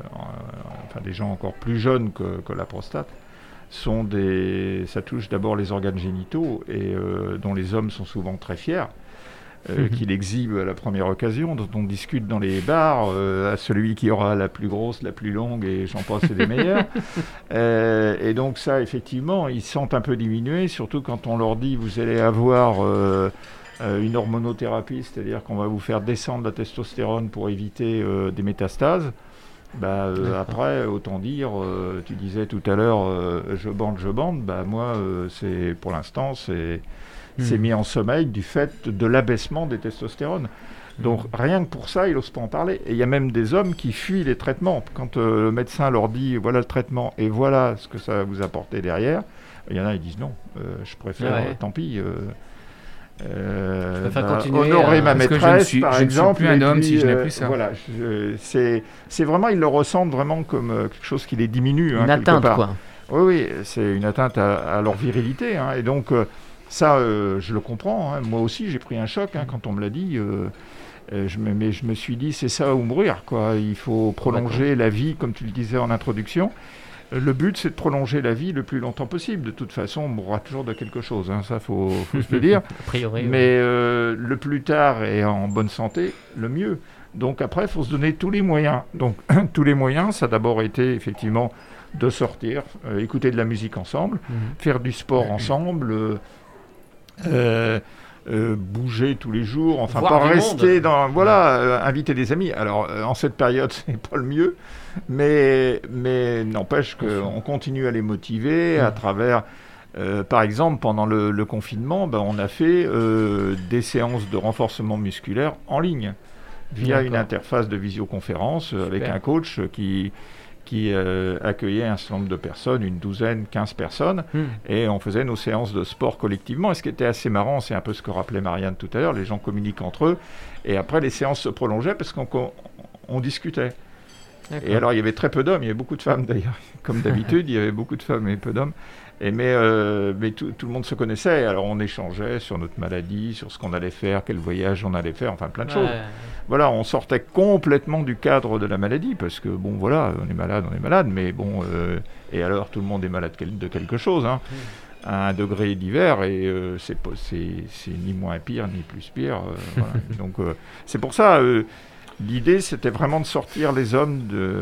enfin des gens encore plus jeunes que, que la prostate, sont des, ça touche d'abord les organes génitaux et euh, dont les hommes sont souvent très fiers, euh, mmh. qu'ils exhibent à la première occasion, dont on discute dans les bars, euh, à celui qui aura la plus grosse, la plus longue et j'en passe et des meilleurs. Euh, et donc ça, effectivement, ils se sentent un peu diminués, surtout quand on leur dit vous allez avoir euh, euh, une hormonothérapie, c'est-à-dire qu'on va vous faire descendre la testostérone pour éviter euh, des métastases. Bah, euh, après, autant dire, euh, tu disais tout à l'heure, euh, je bande, je bande, bah, moi, euh, c'est, pour l'instant, c'est, mmh. c'est mis en sommeil du fait de l'abaissement des testostérones. Donc, mmh. rien que pour ça, ils n'osent pas en parler. Et il y a même des hommes qui fuient les traitements. Quand euh, le médecin leur dit, voilà le traitement, et voilà ce que ça va vous apporter derrière, il y en a, ils disent non, euh, je préfère, ouais. euh, tant pis... Euh, Euh, bah, honorer à... ma maîtresse, suis, par je exemple. Je ne suis plus un homme puis, si je n'ai euh, plus ça. Voilà, je, c'est, c'est vraiment, ils le ressentent vraiment comme euh, quelque chose qui les diminue. Une hein, atteinte, part. quoi. Oui, oui, c'est une atteinte à, à leur virilité. Hein, et donc, euh, ça, euh, je le comprends. Hein. Moi aussi, j'ai pris un choc hein, quand on me l'a dit. Euh, euh, je me, mais je me suis dit, c'est ça ou mourir, quoi. Il faut prolonger D'accord. la vie, comme tu le disais en introduction. Le but, c'est de prolonger la vie le plus longtemps possible. De toute façon, on mourra toujours de quelque chose. Hein. Ça, il faut, faut se le dire. A priori, mais oui. euh, le plus tard et en bonne santé, le mieux. Donc après, il faut se donner tous les moyens. Donc tous les moyens, ça a d'abord été effectivement de sortir, euh, écouter de la musique ensemble, mmh. faire du sport mmh. ensemble, euh, euh, euh, bouger tous les jours, enfin voir pas rester monde. dans... Voilà, euh, inviter des amis. Alors, euh, en cette période, c'est pas le mieux, mais, mais n'empêche qu'on continue à les motiver mmh. à travers... Euh, par exemple, pendant le, le confinement, ben, on a fait euh, des séances de renforcement musculaire en ligne, via D'accord. une interface de visioconférence euh, avec un coach qui, qui euh, accueillait un certain nombre de personnes, une douzaine, quinze personnes, mmh. et on faisait nos séances de sport collectivement. Et ce qui était assez marrant, c'est un peu ce que rappelait Marianne tout à l'heure, les gens communiquent entre eux, et après les séances se prolongeaient parce qu'on on, on discutait. D'accord. Et alors il y avait très peu d'hommes, il y avait beaucoup de femmes d'ailleurs, comme d'habitude, il y avait beaucoup de femmes et peu d'hommes. Et mais euh, mais tout, tout le monde se connaissait, alors on échangeait sur notre maladie, sur ce qu'on allait faire, quel voyage on allait faire, enfin plein de ouais. choses. Voilà, on sortait complètement du cadre de la maladie, parce que bon voilà, on est malade, on est malade, mais bon, euh, et alors tout le monde est malade de quelque chose, hein, mmh. à un degré divers, et euh, c'est, c'est, c'est ni moins pire, ni plus pire. Euh, voilà. Donc euh, c'est pour ça... Euh, L'idée, c'était vraiment de sortir les hommes de,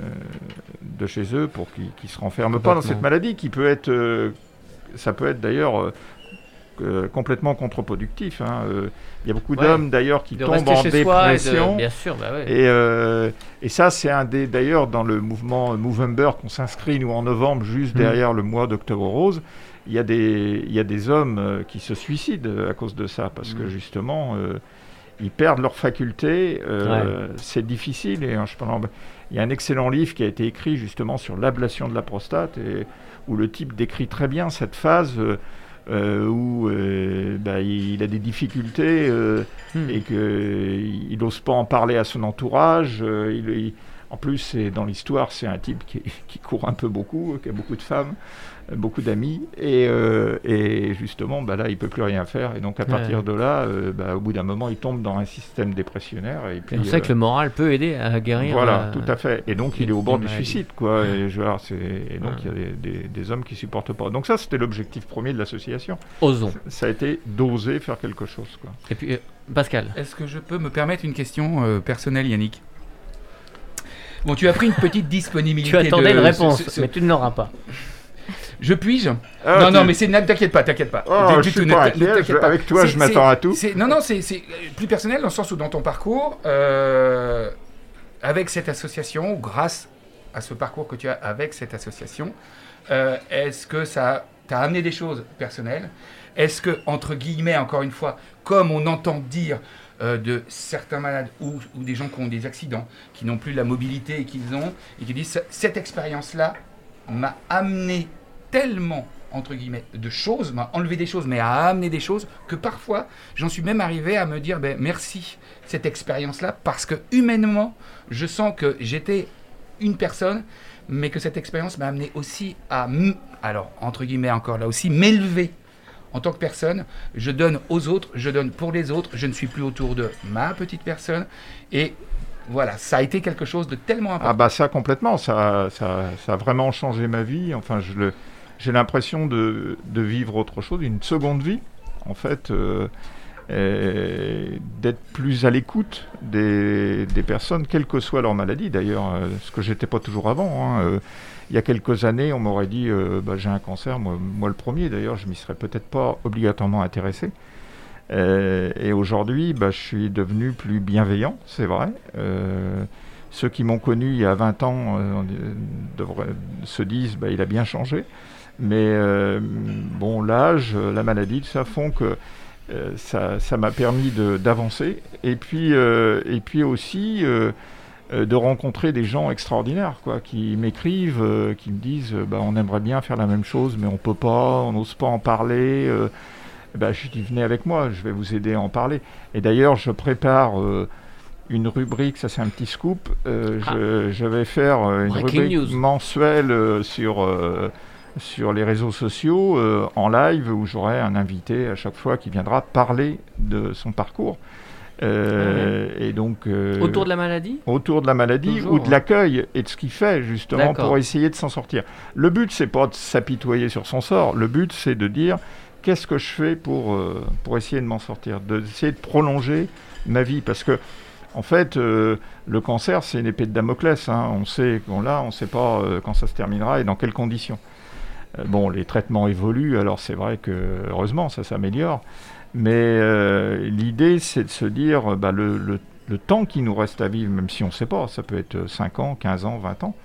de chez eux pour qu'ils ne se renferment pas dans cette maladie qui peut être, euh, ça peut être d'ailleurs euh, euh, complètement contre-productif. Il hein. euh, y a beaucoup ouais. d'hommes d'ailleurs qui de tombent en dépression. De... Bien sûr, bah ouais. Et, euh, et ça, c'est un des, d'ailleurs dans le mouvement Movember qu'on s'inscrit nous en novembre, juste mmh. derrière le mois d'Octobre Rose. Il y a des, il y a des hommes euh, qui se suicident à cause de ça parce mmh. que justement. Euh, Ils perdent leurs facultés, euh, ouais. c'est difficile. Et, hein, je pense, il y a un excellent livre qui a été écrit justement sur l'ablation de la prostate, et, où le type décrit très bien cette phase euh, où euh, bah, il a des difficultés euh, hmm. et qu'il n'ose pas en parler à son entourage. Euh, il, il, en plus, c'est, dans l'histoire, c'est un type qui, qui court un peu beaucoup, qui a beaucoup de femmes, beaucoup d'amis, et, euh, et justement, bah là, il ne peut plus rien faire. Et donc, à partir ouais. de là, euh, bah, au bout d'un moment, il tombe dans un système dépressionnaire. Et puis, on sait euh, que le moral peut aider à guérir. Voilà, euh, tout à fait. Et donc, il est au bord du suicide, quoi. Et, je, alors, c'est, et donc, il ouais. y a des, des, des hommes qui ne supportent pas. Donc ça, c'était l'objectif premier de l'association. Osons. Ça, ça a été d'oser faire quelque chose, quoi. Et puis, euh, Pascal. Est-ce que je peux me permettre une question euh, personnelle, Yannick ? Bon, tu as pris une petite disponibilité. Tu attendais de, une réponse, ce, ce, mais tu ne l'auras pas. Je puis-je ah, Non, tu... non, mais c'est... T'inquiète pas, t'inquiète pas. Oh, du, je suis tout, pas inquiet, je, pas. Avec toi, c'est, je m'attends à tout. C'est, non, non, c'est, c'est plus personnel dans le sens où dans ton parcours, euh, avec cette association, ou grâce à ce parcours que tu as avec cette association, euh, est-ce que ça t'a amené des choses personnelles ? Est-ce que, entre guillemets, encore une fois, comme on entend dire euh, de certains malades ou, ou des gens qui ont des accidents, qui n'ont plus la mobilité qu'ils ont, et qui disent « cette expérience-là m'a amené tellement, entre guillemets, de choses, m'a enlevé des choses, mais a amené des choses, que parfois, j'en suis même arrivé à me dire ben, « merci, cette expérience-là, parce que humainement, je sens que j'étais une personne, mais que cette expérience m'a amené aussi à, m- alors, entre guillemets encore là aussi, m'élever. En tant que personne, je donne aux autres, je donne pour les autres, je ne suis plus autour de ma petite personne. Et voilà, ça a été quelque chose de tellement important. Ah bah ça complètement, ça, ça, ça a vraiment changé ma vie. Enfin, je le, j'ai l'impression de, de vivre autre chose, une seconde vie, en fait, euh, et d'être plus à l'écoute des, des personnes, quelle que soit leur maladie d'ailleurs, euh, ce que j'étais pas toujours avant. Hein, euh, Il y a quelques années, on m'aurait dit euh, bah, j'ai un cancer, moi, moi le premier d'ailleurs, je m'y serais peut-être pas obligatoirement intéressé. Euh, et aujourd'hui, bah, je suis devenu plus bienveillant, c'est vrai. Euh, ceux qui m'ont connu il y a vingt ans euh, devraient, se disent bah, il a bien changé. Mais euh, bon, l'âge, la maladie, tout ça font que euh, ça, ça m'a permis de, d'avancer. Et puis, euh, et puis aussi... Euh, de rencontrer des gens extraordinaires quoi, qui m'écrivent, euh, qui me disent euh, bah, on aimerait bien faire la même chose mais on peut pas, on n'ose pas en parler. Euh, bah, je dis venez avec moi, je vais vous aider à en parler. Et d'ailleurs je prépare euh, une rubrique, ça c'est un petit scoop, euh, ah. je, je vais faire euh, une Breaking rubrique news. mensuelle euh, sur, euh, sur les réseaux sociaux euh, en live où j'aurai un invité à chaque fois qui viendra parler de son parcours. Euh, ouais. Et donc euh, autour de la maladie autour de la maladie Toujours, ou de l'accueil et de ce qu'il fait justement D'accord. pour essayer de s'en sortir. Le but c'est pas de s'apitoyer sur son sort, le but c'est de dire qu'est-ce que je fais pour, euh, pour essayer de m'en sortir, d'essayer de prolonger ma vie, parce que En fait, euh, le cancer, c'est une épée de Damoclès. Hein. On sait qu'on l'a, on ne sait pas euh, quand ça se terminera et dans quelles conditions. Euh, bon, les traitements évoluent, alors c'est vrai que, heureusement, ça s'améliore. Mais euh, l'idée, c'est de se dire, bah, le, le, le temps qui nous reste à vivre, même si on ne sait pas, ça peut être cinq ans, quinze ans, vingt ans,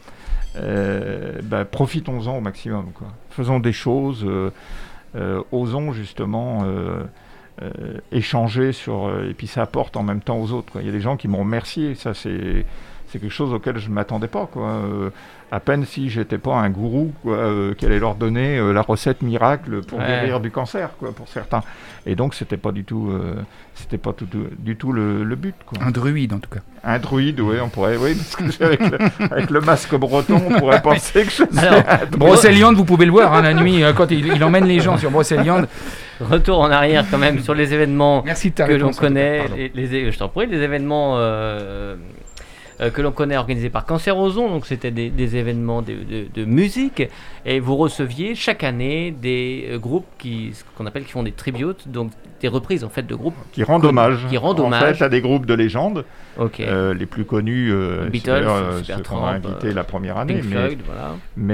euh, bah, profitons-en au maximum, quoi. Faisons des choses, euh, euh, osons justement euh, euh, échanger sur... Euh, et puis ça apporte en même temps aux autres, quoi. Il y a des gens qui m'ont remercié, ça c'est... C'est quelque chose auquel je ne m'attendais pas, quoi. Euh, à peine si j'étais pas un gourou, quoi, euh, qui allait leur donner euh, la recette miracle pour ouais. guérir du cancer, quoi, pour certains. Et donc c'était pas du tout, euh, c'était pas tout, tout, du tout le, le but, quoi. Un druide en tout cas. Un druide, oui, on pourrait, oui, parce que avec le, avec le masque breton, on pourrait penser que je suis un druide. Brocéliande, vous pouvez le voir hein, la nuit euh, quand il, il emmène les gens sur Brocéliande. Retour en arrière quand même sur les événements Merci de ta que l'on réponse, connaît, les, les, je t'en prie, les événements. Euh, Euh, que l'on connaît organisé par Cancer Ozon, donc c'était des, des événements de, de, de musique, et vous receviez chaque année des euh, groupes qui, ce qu'on appelle, qui font des tributes, donc des reprises en fait de groupes qui rendent hommage. Qui rendent en hommage. fait à des groupes de légende, okay. euh, les plus connus, euh, Beatles, euh, ceux qu'on a invités euh, la première année. Pink mais Floyd, voilà. mais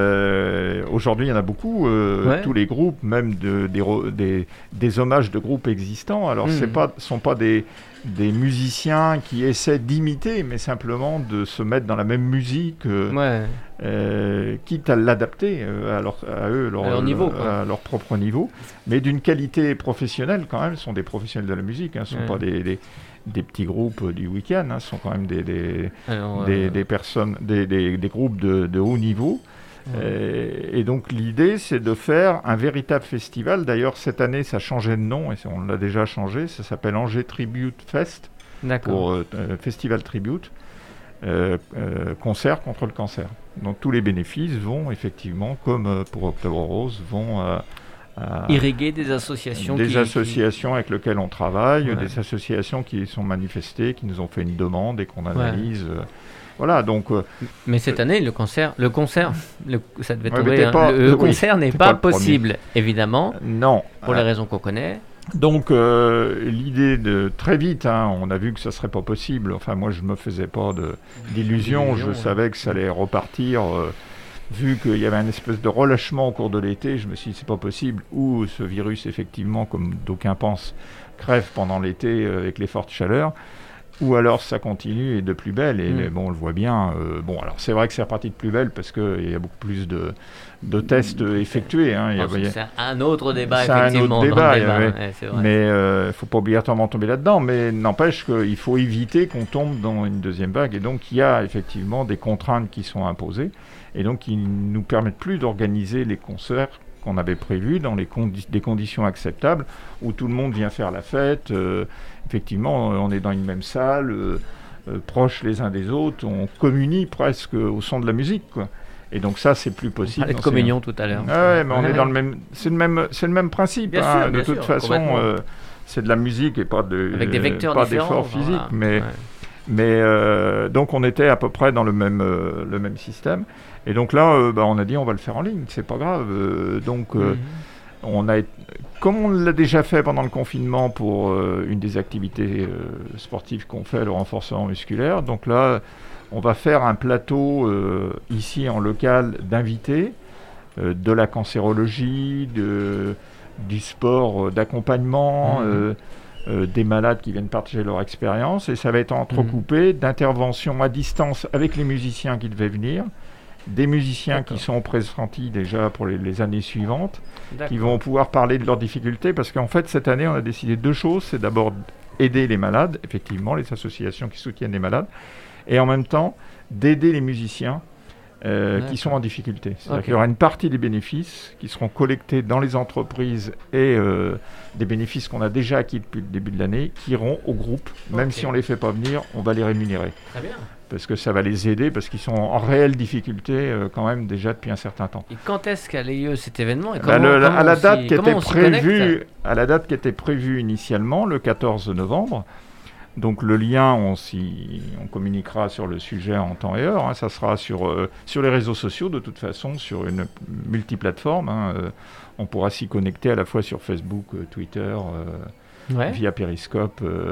euh, aujourd'hui il y en a beaucoup, euh, ouais. tous les groupes, même de, des, des, des hommages de groupes existants. Alors mmh. c'est pas, sont pas des des musiciens qui essaient d'imiter, mais simplement de se mettre dans la même musique, euh, ouais. euh, quitte à l'adapter euh, à, leur, à eux, leur, à, leur niveau, quoi. à leur propre niveau, mais d'une qualité professionnelle quand même. Ce sont des professionnels de la musique, hein, ce ne sont ouais. pas des, des, des petits groupes du week-end, hein, ce sont quand même des, des, Alors, des, euh... des personnes, des, des, des groupes de, de haut niveau. Ouais. Et, et donc l'idée c'est de faire un véritable festival. D'ailleurs cette année ça a changé de nom et on l'a déjà changé, ça s'appelle Angers Tribute Fest. D'accord. Pour euh, Festival Tribute, euh, euh, concert contre le cancer. Donc tous les bénéfices vont effectivement, comme euh, pour Octobre Rose, vont euh, à irriguer des associations des qui, associations qui... avec lesquelles on travaille, ouais. des associations qui sont manifestées, qui nous ont fait une demande et qu'on analyse. Ouais. Euh, Voilà, donc. Euh, Mais cette année, le concert, le concert, le, ça devait tomber. Ouais, hein, pas, le, le oui, concert n'est pas, pas possible, premier. évidemment. Non. Pour euh, les raisons qu'on connaît. Donc euh, l'idée de très vite, hein, on a vu que ça serait pas possible. Enfin, moi, je me faisais pas de, d'illusions. Je ouais. savais que ça allait repartir. Euh, vu qu'il y avait un espèce de relâchement au cours de l'été, je me suis dit c'est pas possible. Ou ce virus, effectivement, comme d'aucuns pensent, crève pendant l'été euh, avec les fortes chaleurs. Ou alors ça continue et de plus belle, et mmh. bon, on le voit bien. Euh, bon, alors c'est vrai que c'est reparti de plus belle parce qu'il y a beaucoup plus de, de tests mmh. effectués. Hein. Oh, il y a, c'est un autre débat, c'est effectivement. un autre débat, débat. Ouais. Ouais, c'est vrai. Mais il euh, ne faut pas obligatoirement tomber là-dedans. Mais n'empêche qu'il faut éviter qu'on tombe dans une deuxième vague. Et donc il y a effectivement des contraintes qui sont imposées, et donc qui ne nous permettent plus d'organiser les concerts qu'on avait prévus dans les condi- des conditions acceptables, où tout le monde vient faire la fête. Euh, effectivement, on est dans une même salle, euh, euh, proches les uns des autres, on communie presque au son de la musique, quoi. Et donc ça, c'est plus possible. On parlait de communion tout à l'heure. Ah ouais, mais on est dans le même... C'est le même, c'est le même principe. Bien hein. sûr, bien de toute sûr, façon, euh, c'est de la musique et pas, de, avec des vecteurs pas différents, d'effort physique. Voilà. Mais, ouais. mais euh, donc on était à peu près dans le même, euh, le même système. Et donc là, euh, bah, on a dit on va le faire en ligne, c'est pas grave. Euh, donc euh, mm-hmm. on a, comme on l'a déjà fait pendant le confinement pour euh, une des activités euh, sportives qu'on fait, le renforcement musculaire. Donc là, on va faire un plateau euh, ici en local d'invités, euh, de la cancérologie, de, du sport euh, d'accompagnement, mmh. euh, euh, des malades qui viennent partager leur expérience. Et ça va être entrecoupé mmh. d'interventions à distance avec les musiciens qui devaient venir, des musiciens D'accord. qui sont pressentis déjà pour les, les années suivantes, D'accord. qui vont pouvoir parler de leurs difficultés, parce qu'en fait, cette année, on a décidé deux choses. C'est d'abord aider les malades, effectivement, les associations qui soutiennent les malades, et en même temps, d'aider les musiciens euh, qui sont en difficulté. C'est-à-dire okay. qu'il y aura une partie des bénéfices qui seront collectés dans les entreprises et euh, des bénéfices qu'on a déjà acquis depuis le début de l'année, qui iront au groupe. Okay. Même si on ne les fait pas venir, on va les rémunérer. Très bien. Parce que ça va les aider, parce qu'ils sont en réelle difficulté euh, quand même déjà depuis un certain temps. Et quand est-ce qu'a lieu cet événement et bah comment, le, comment à, la date s'y, qui était prévue, à la date qui était prévue initialement, le quatorze novembre, donc le lien, on, s'y, on communiquera sur le sujet en temps et heure, hein, ça sera sur, euh, sur les réseaux sociaux de toute façon, sur une multiplateforme, hein, euh, on pourra s'y connecter à la fois sur Facebook, euh, Twitter, euh, ouais. via Periscope, euh,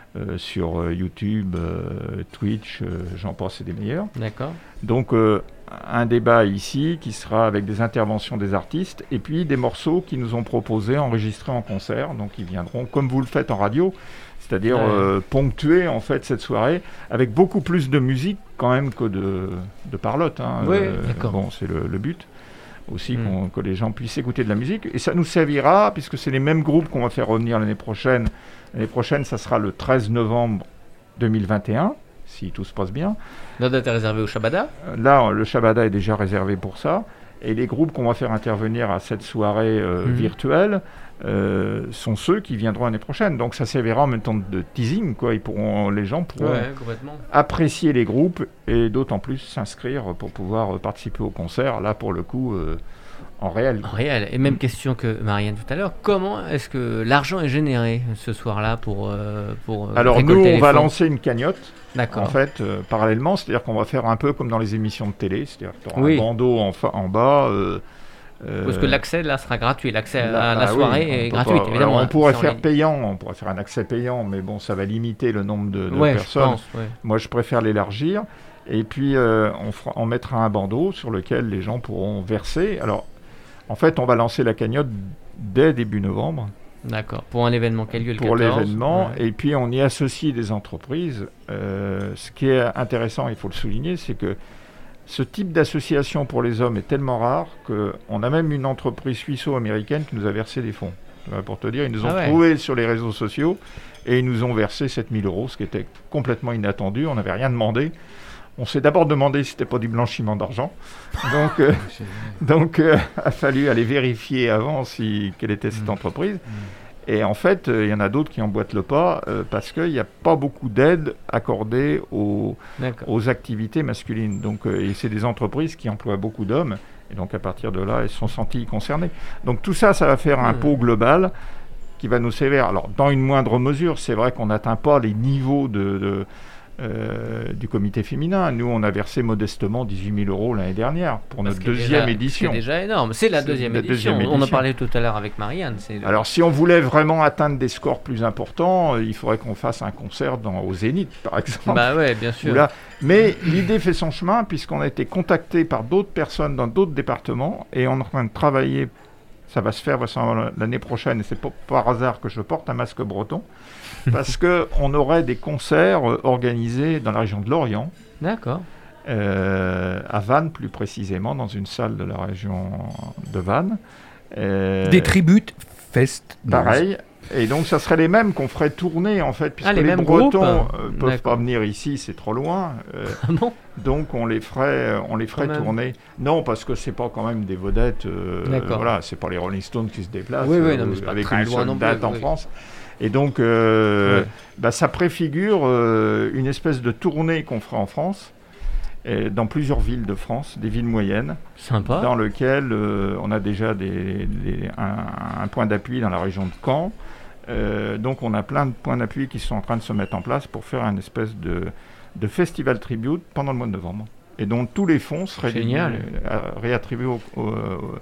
euh, sur euh, YouTube, euh, Twitch, euh, j'en passe, c'est des meilleurs. D'accord. Donc euh, un débat ici qui sera avec des interventions des artistes et puis des morceaux qui nous ont proposés enregistrés en concert, donc ils viendront comme vous le faites en radio, c'est-à-dire Ouais. euh, ponctuer en fait cette soirée avec beaucoup plus de musique quand même que de, de parlotte. Hein. Ouais, Euh, d'accord. bon, c'est le, le but aussi Mm. qu'on- que les gens puissent écouter de la musique et ça nous servira puisque c'est les mêmes groupes qu'on va faire revenir l'année prochaine. L'année prochaine, ça sera le treize novembre deux mille vingt et un, si tout se passe bien. La date est réservée au Shabada. Euh, Là, le Shabada est déjà réservé pour ça. Et les groupes qu'on va faire intervenir à cette soirée euh, Mhm. virtuelle euh, sont ceux qui viendront l'année prochaine. Donc ça servira en même temps de teasing, quoi. Ils pourront, les gens pourront Ouais, complètement. apprécier les groupes et d'autant plus s'inscrire pour pouvoir euh, participer au concert. Là, pour le coup, euh, en réel. En réel. Et même question que Marianne tout à l'heure. Comment est-ce que l'argent est généré ce soir-là pour, euh, pour euh, Alors nous, récolter on les va fonds lancer une cagnotte. D'accord. En fait, euh, parallèlement, c'est-à-dire qu'on va faire un peu comme dans les émissions de télé, c'est-à-dire que tu auras Oui. un bandeau en, fa- en bas. euh, Parce que euh, l'accès là sera gratuit. L'accès là, à la bah soirée oui, on est peut gratuit, pas- évidemment. alors, on hein, pourrait c'est en faire ligne. payant, on pourrait faire un accès payant, mais bon, ça va limiter le nombre de, de Ouais, je personnes. pense. Ouais. Moi, je préfère l'élargir. Et puis, euh, on, fera- on mettra un bandeau sur lequel les gens pourront verser. Alors, en fait, on va lancer la cagnotte dès début novembre. D'accord. Pour un événement qui a lieu le Pour quatorze. l'événement, Ouais. et puis on y associe des entreprises. Euh, ce qui est intéressant, il faut le souligner, c'est que ce type d'association pour les hommes est tellement rare qu'on a même une entreprise suisse-américaine qui nous a versé des fonds. Euh, Pour te dire, ils nous ont Ah ouais. trouvés sur les réseaux sociaux et ils nous ont versé sept mille euros, ce qui était complètement inattendu. On n'avait rien demandé. On s'est d'abord demandé si c'était pas du blanchiment d'argent. Donc, euh, donc euh, a fallu aller vérifier avant si, quelle était cette Mm. entreprise. Et en fait, euh, il y en a d'autres qui emboîtent le pas euh, parce qu'il n'y a pas beaucoup d'aide accordée aux, D'accord. aux activités masculines. Donc, euh, et c'est des entreprises qui emploient beaucoup d'hommes. Et donc, à partir de là, elles se sont senties concernées. Donc, tout ça, ça va faire un Mm. pot global qui va nous sévère. Alors, dans une moindre mesure, c'est vrai qu'on n'atteint pas les niveaux de... de euh, du comité féminin. Nous, on a versé modestement dix-huit mille euros l'année dernière pour Parce notre que deuxième déjà- édition. C'est déjà énorme. C'est la C'est deuxième la édition. deuxième On en édition. parlait tout à l'heure avec Marianne. C'est le- Alors, si on voulait vraiment atteindre des scores plus importants, euh, il faudrait qu'on fasse un concert dans, au Zénith, par exemple. Bah ouais, bien Ou sûr. là. Mais l'idée fait son chemin, puisqu'on a été contacté par d'autres personnes dans d'autres départements, et on est en train de travailler. Ça va se faire vraisemblablement l'année prochaine, et c'est pas par hasard que je porte un masque breton, parce qu'on aurait des concerts euh, organisés dans la région de Lorient, D'accord. euh, à Vannes plus précisément, dans une salle de la région de Vannes. Euh, Des tributes fest. Pareil. Et donc, ça serait les mêmes qu'on ferait tourner, en fait, puisque Ah, les les, mêmes Bretons groupes euh, peuvent D'accord. pas venir ici, c'est trop loin. euh, Ah bon donc, on les ferait, euh, on les ferait Quand même. tourner. Non, parce que c'est pas quand même des vedettes. euh, D'accord. Voilà, c'est pas les Rolling Stones qui se déplacent Oui, oui, euh, non, mais c'est pas avec très une loin seule non plus, date en oui. France. Et donc, euh, Ouais. bah, ça préfigure euh, une espèce de tournée qu'on fera en France, et dans plusieurs villes de France, des villes moyennes, Sympa. dans lequel euh, on a déjà des, des- un, un point d'appui dans la région de Caen. Euh, donc on a plein de points d'appui qui sont en train de se mettre en place pour faire une espèce de, de festival tribute pendant le mois de novembre. Et dont tous les fonds seraient Génial. euh, réattribués au- au-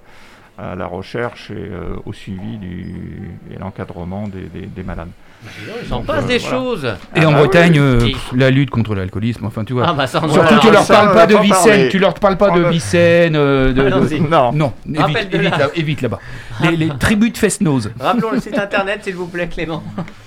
à la recherche et euh, au suivi du, et l'encadrement des, des- des malades. Il s'en Donc, passe euh, des voilà. choses. Et Ah en bah Bretagne, oui. euh, Et- pff, la lutte contre l'alcoolisme, enfin tu vois. Ah bah ça, on en Surtout parle. tu leur ça, parles on pas va de pas Vicenne, parler. tu leur parles pas On de va- Vicenne, euh, de, de- Allons-y. Non. non, évite, Rappel de évite, la- là- évite là-bas. Les, les tributes fest-nose. Rappelons le site internet, s'il vous plaît, Clément.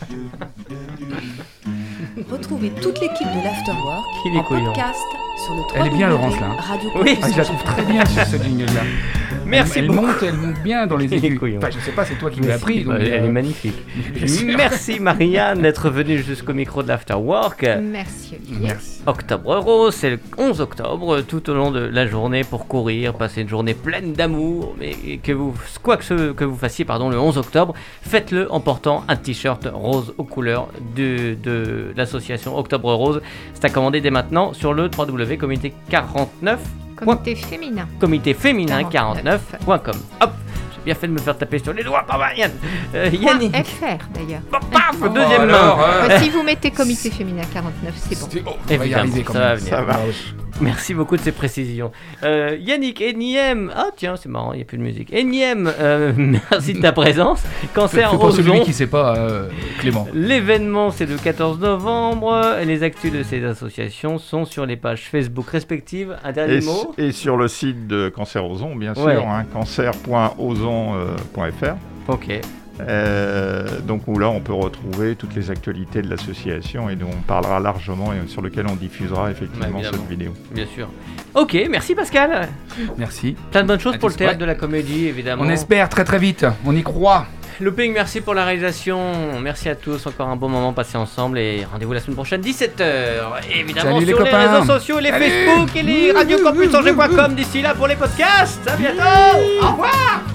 Retrouvez toute l'équipe de l'Afterwork Il est en couillon. podcast sur le Elle est bien, Laurence, là, hein. Radio Oui. Ah, je la trouve très bien sur ce jingle-là. Merci elle, elle beaucoup. monte, elle monte bien dans les Il est aigus. couillon. Enfin, je sais pas, c'est toi qui me l'as appris. donc, Elle est euh, magnifique. bien sûr. Merci Marianne d'être venue jusqu'au micro de l'Afterwork. Merci Olivier. Merci. Octobre Rose, c'est le onze octobre, tout au long de la journée pour courir, passer une journée pleine d'amour. Mais que vous, quoi que, ce, que vous fassiez pardon, le onze octobre, faites-le en portant un t-shirt rose aux couleurs de, de l'association Octobre Rose. C'est à commander dès maintenant sur le w w w point comité quarante-neuf Comité féminin. comité féminin quarante-neuf quarante-neuf point com. Hop, j'ai bien fait de me faire taper sur les doigts par Marianne. Euh, Yannick, Point F R d'ailleurs. Paf, paf, Oh, deuxième alors, main. euh, Ouais, si vous mettez comité féminin quarante-neuf, c'est bon. c'est- oh, on va y Évidemment, arriver quand ça va même. venir. Ça marche. Merci beaucoup de ces précisions. Euh, Yannick, énième. Ah tiens, c'est marrant, il n'y a plus de musique. Énième, euh, merci de ta présence. Cancer Fais pour celui Ozon. qui ne sait pas, euh, Clément. L'événement, c'est le quatorze novembre. Et les actus de ces associations sont sur les pages Facebook respectives. Un dernier Et, mot. et sur le site de Cancer Ozon, bien sûr, Ouais. hein, cancer point ozon point f r. Ok. Euh, donc où là on peut retrouver toutes les actualités de l'association et dont on parlera largement et sur lequel on diffusera effectivement Ouais, cette vidéo. Bien sûr. Ok, merci Pascal. Merci. Plein de bonnes choses À pour le tous, théâtre ouais. de la comédie, évidemment. On espère très très vite, on y croit. Looping, merci pour la réalisation. Merci à tous. Encore un bon moment passé ensemble. Et rendez-vous la semaine prochaine, dix-sept heures. Évidemment, Salut les sur les, copains. réseaux sociaux, les Salut. Facebook et les radio campus angers point com. D'ici là pour les podcasts. À bientôt. Au revoir.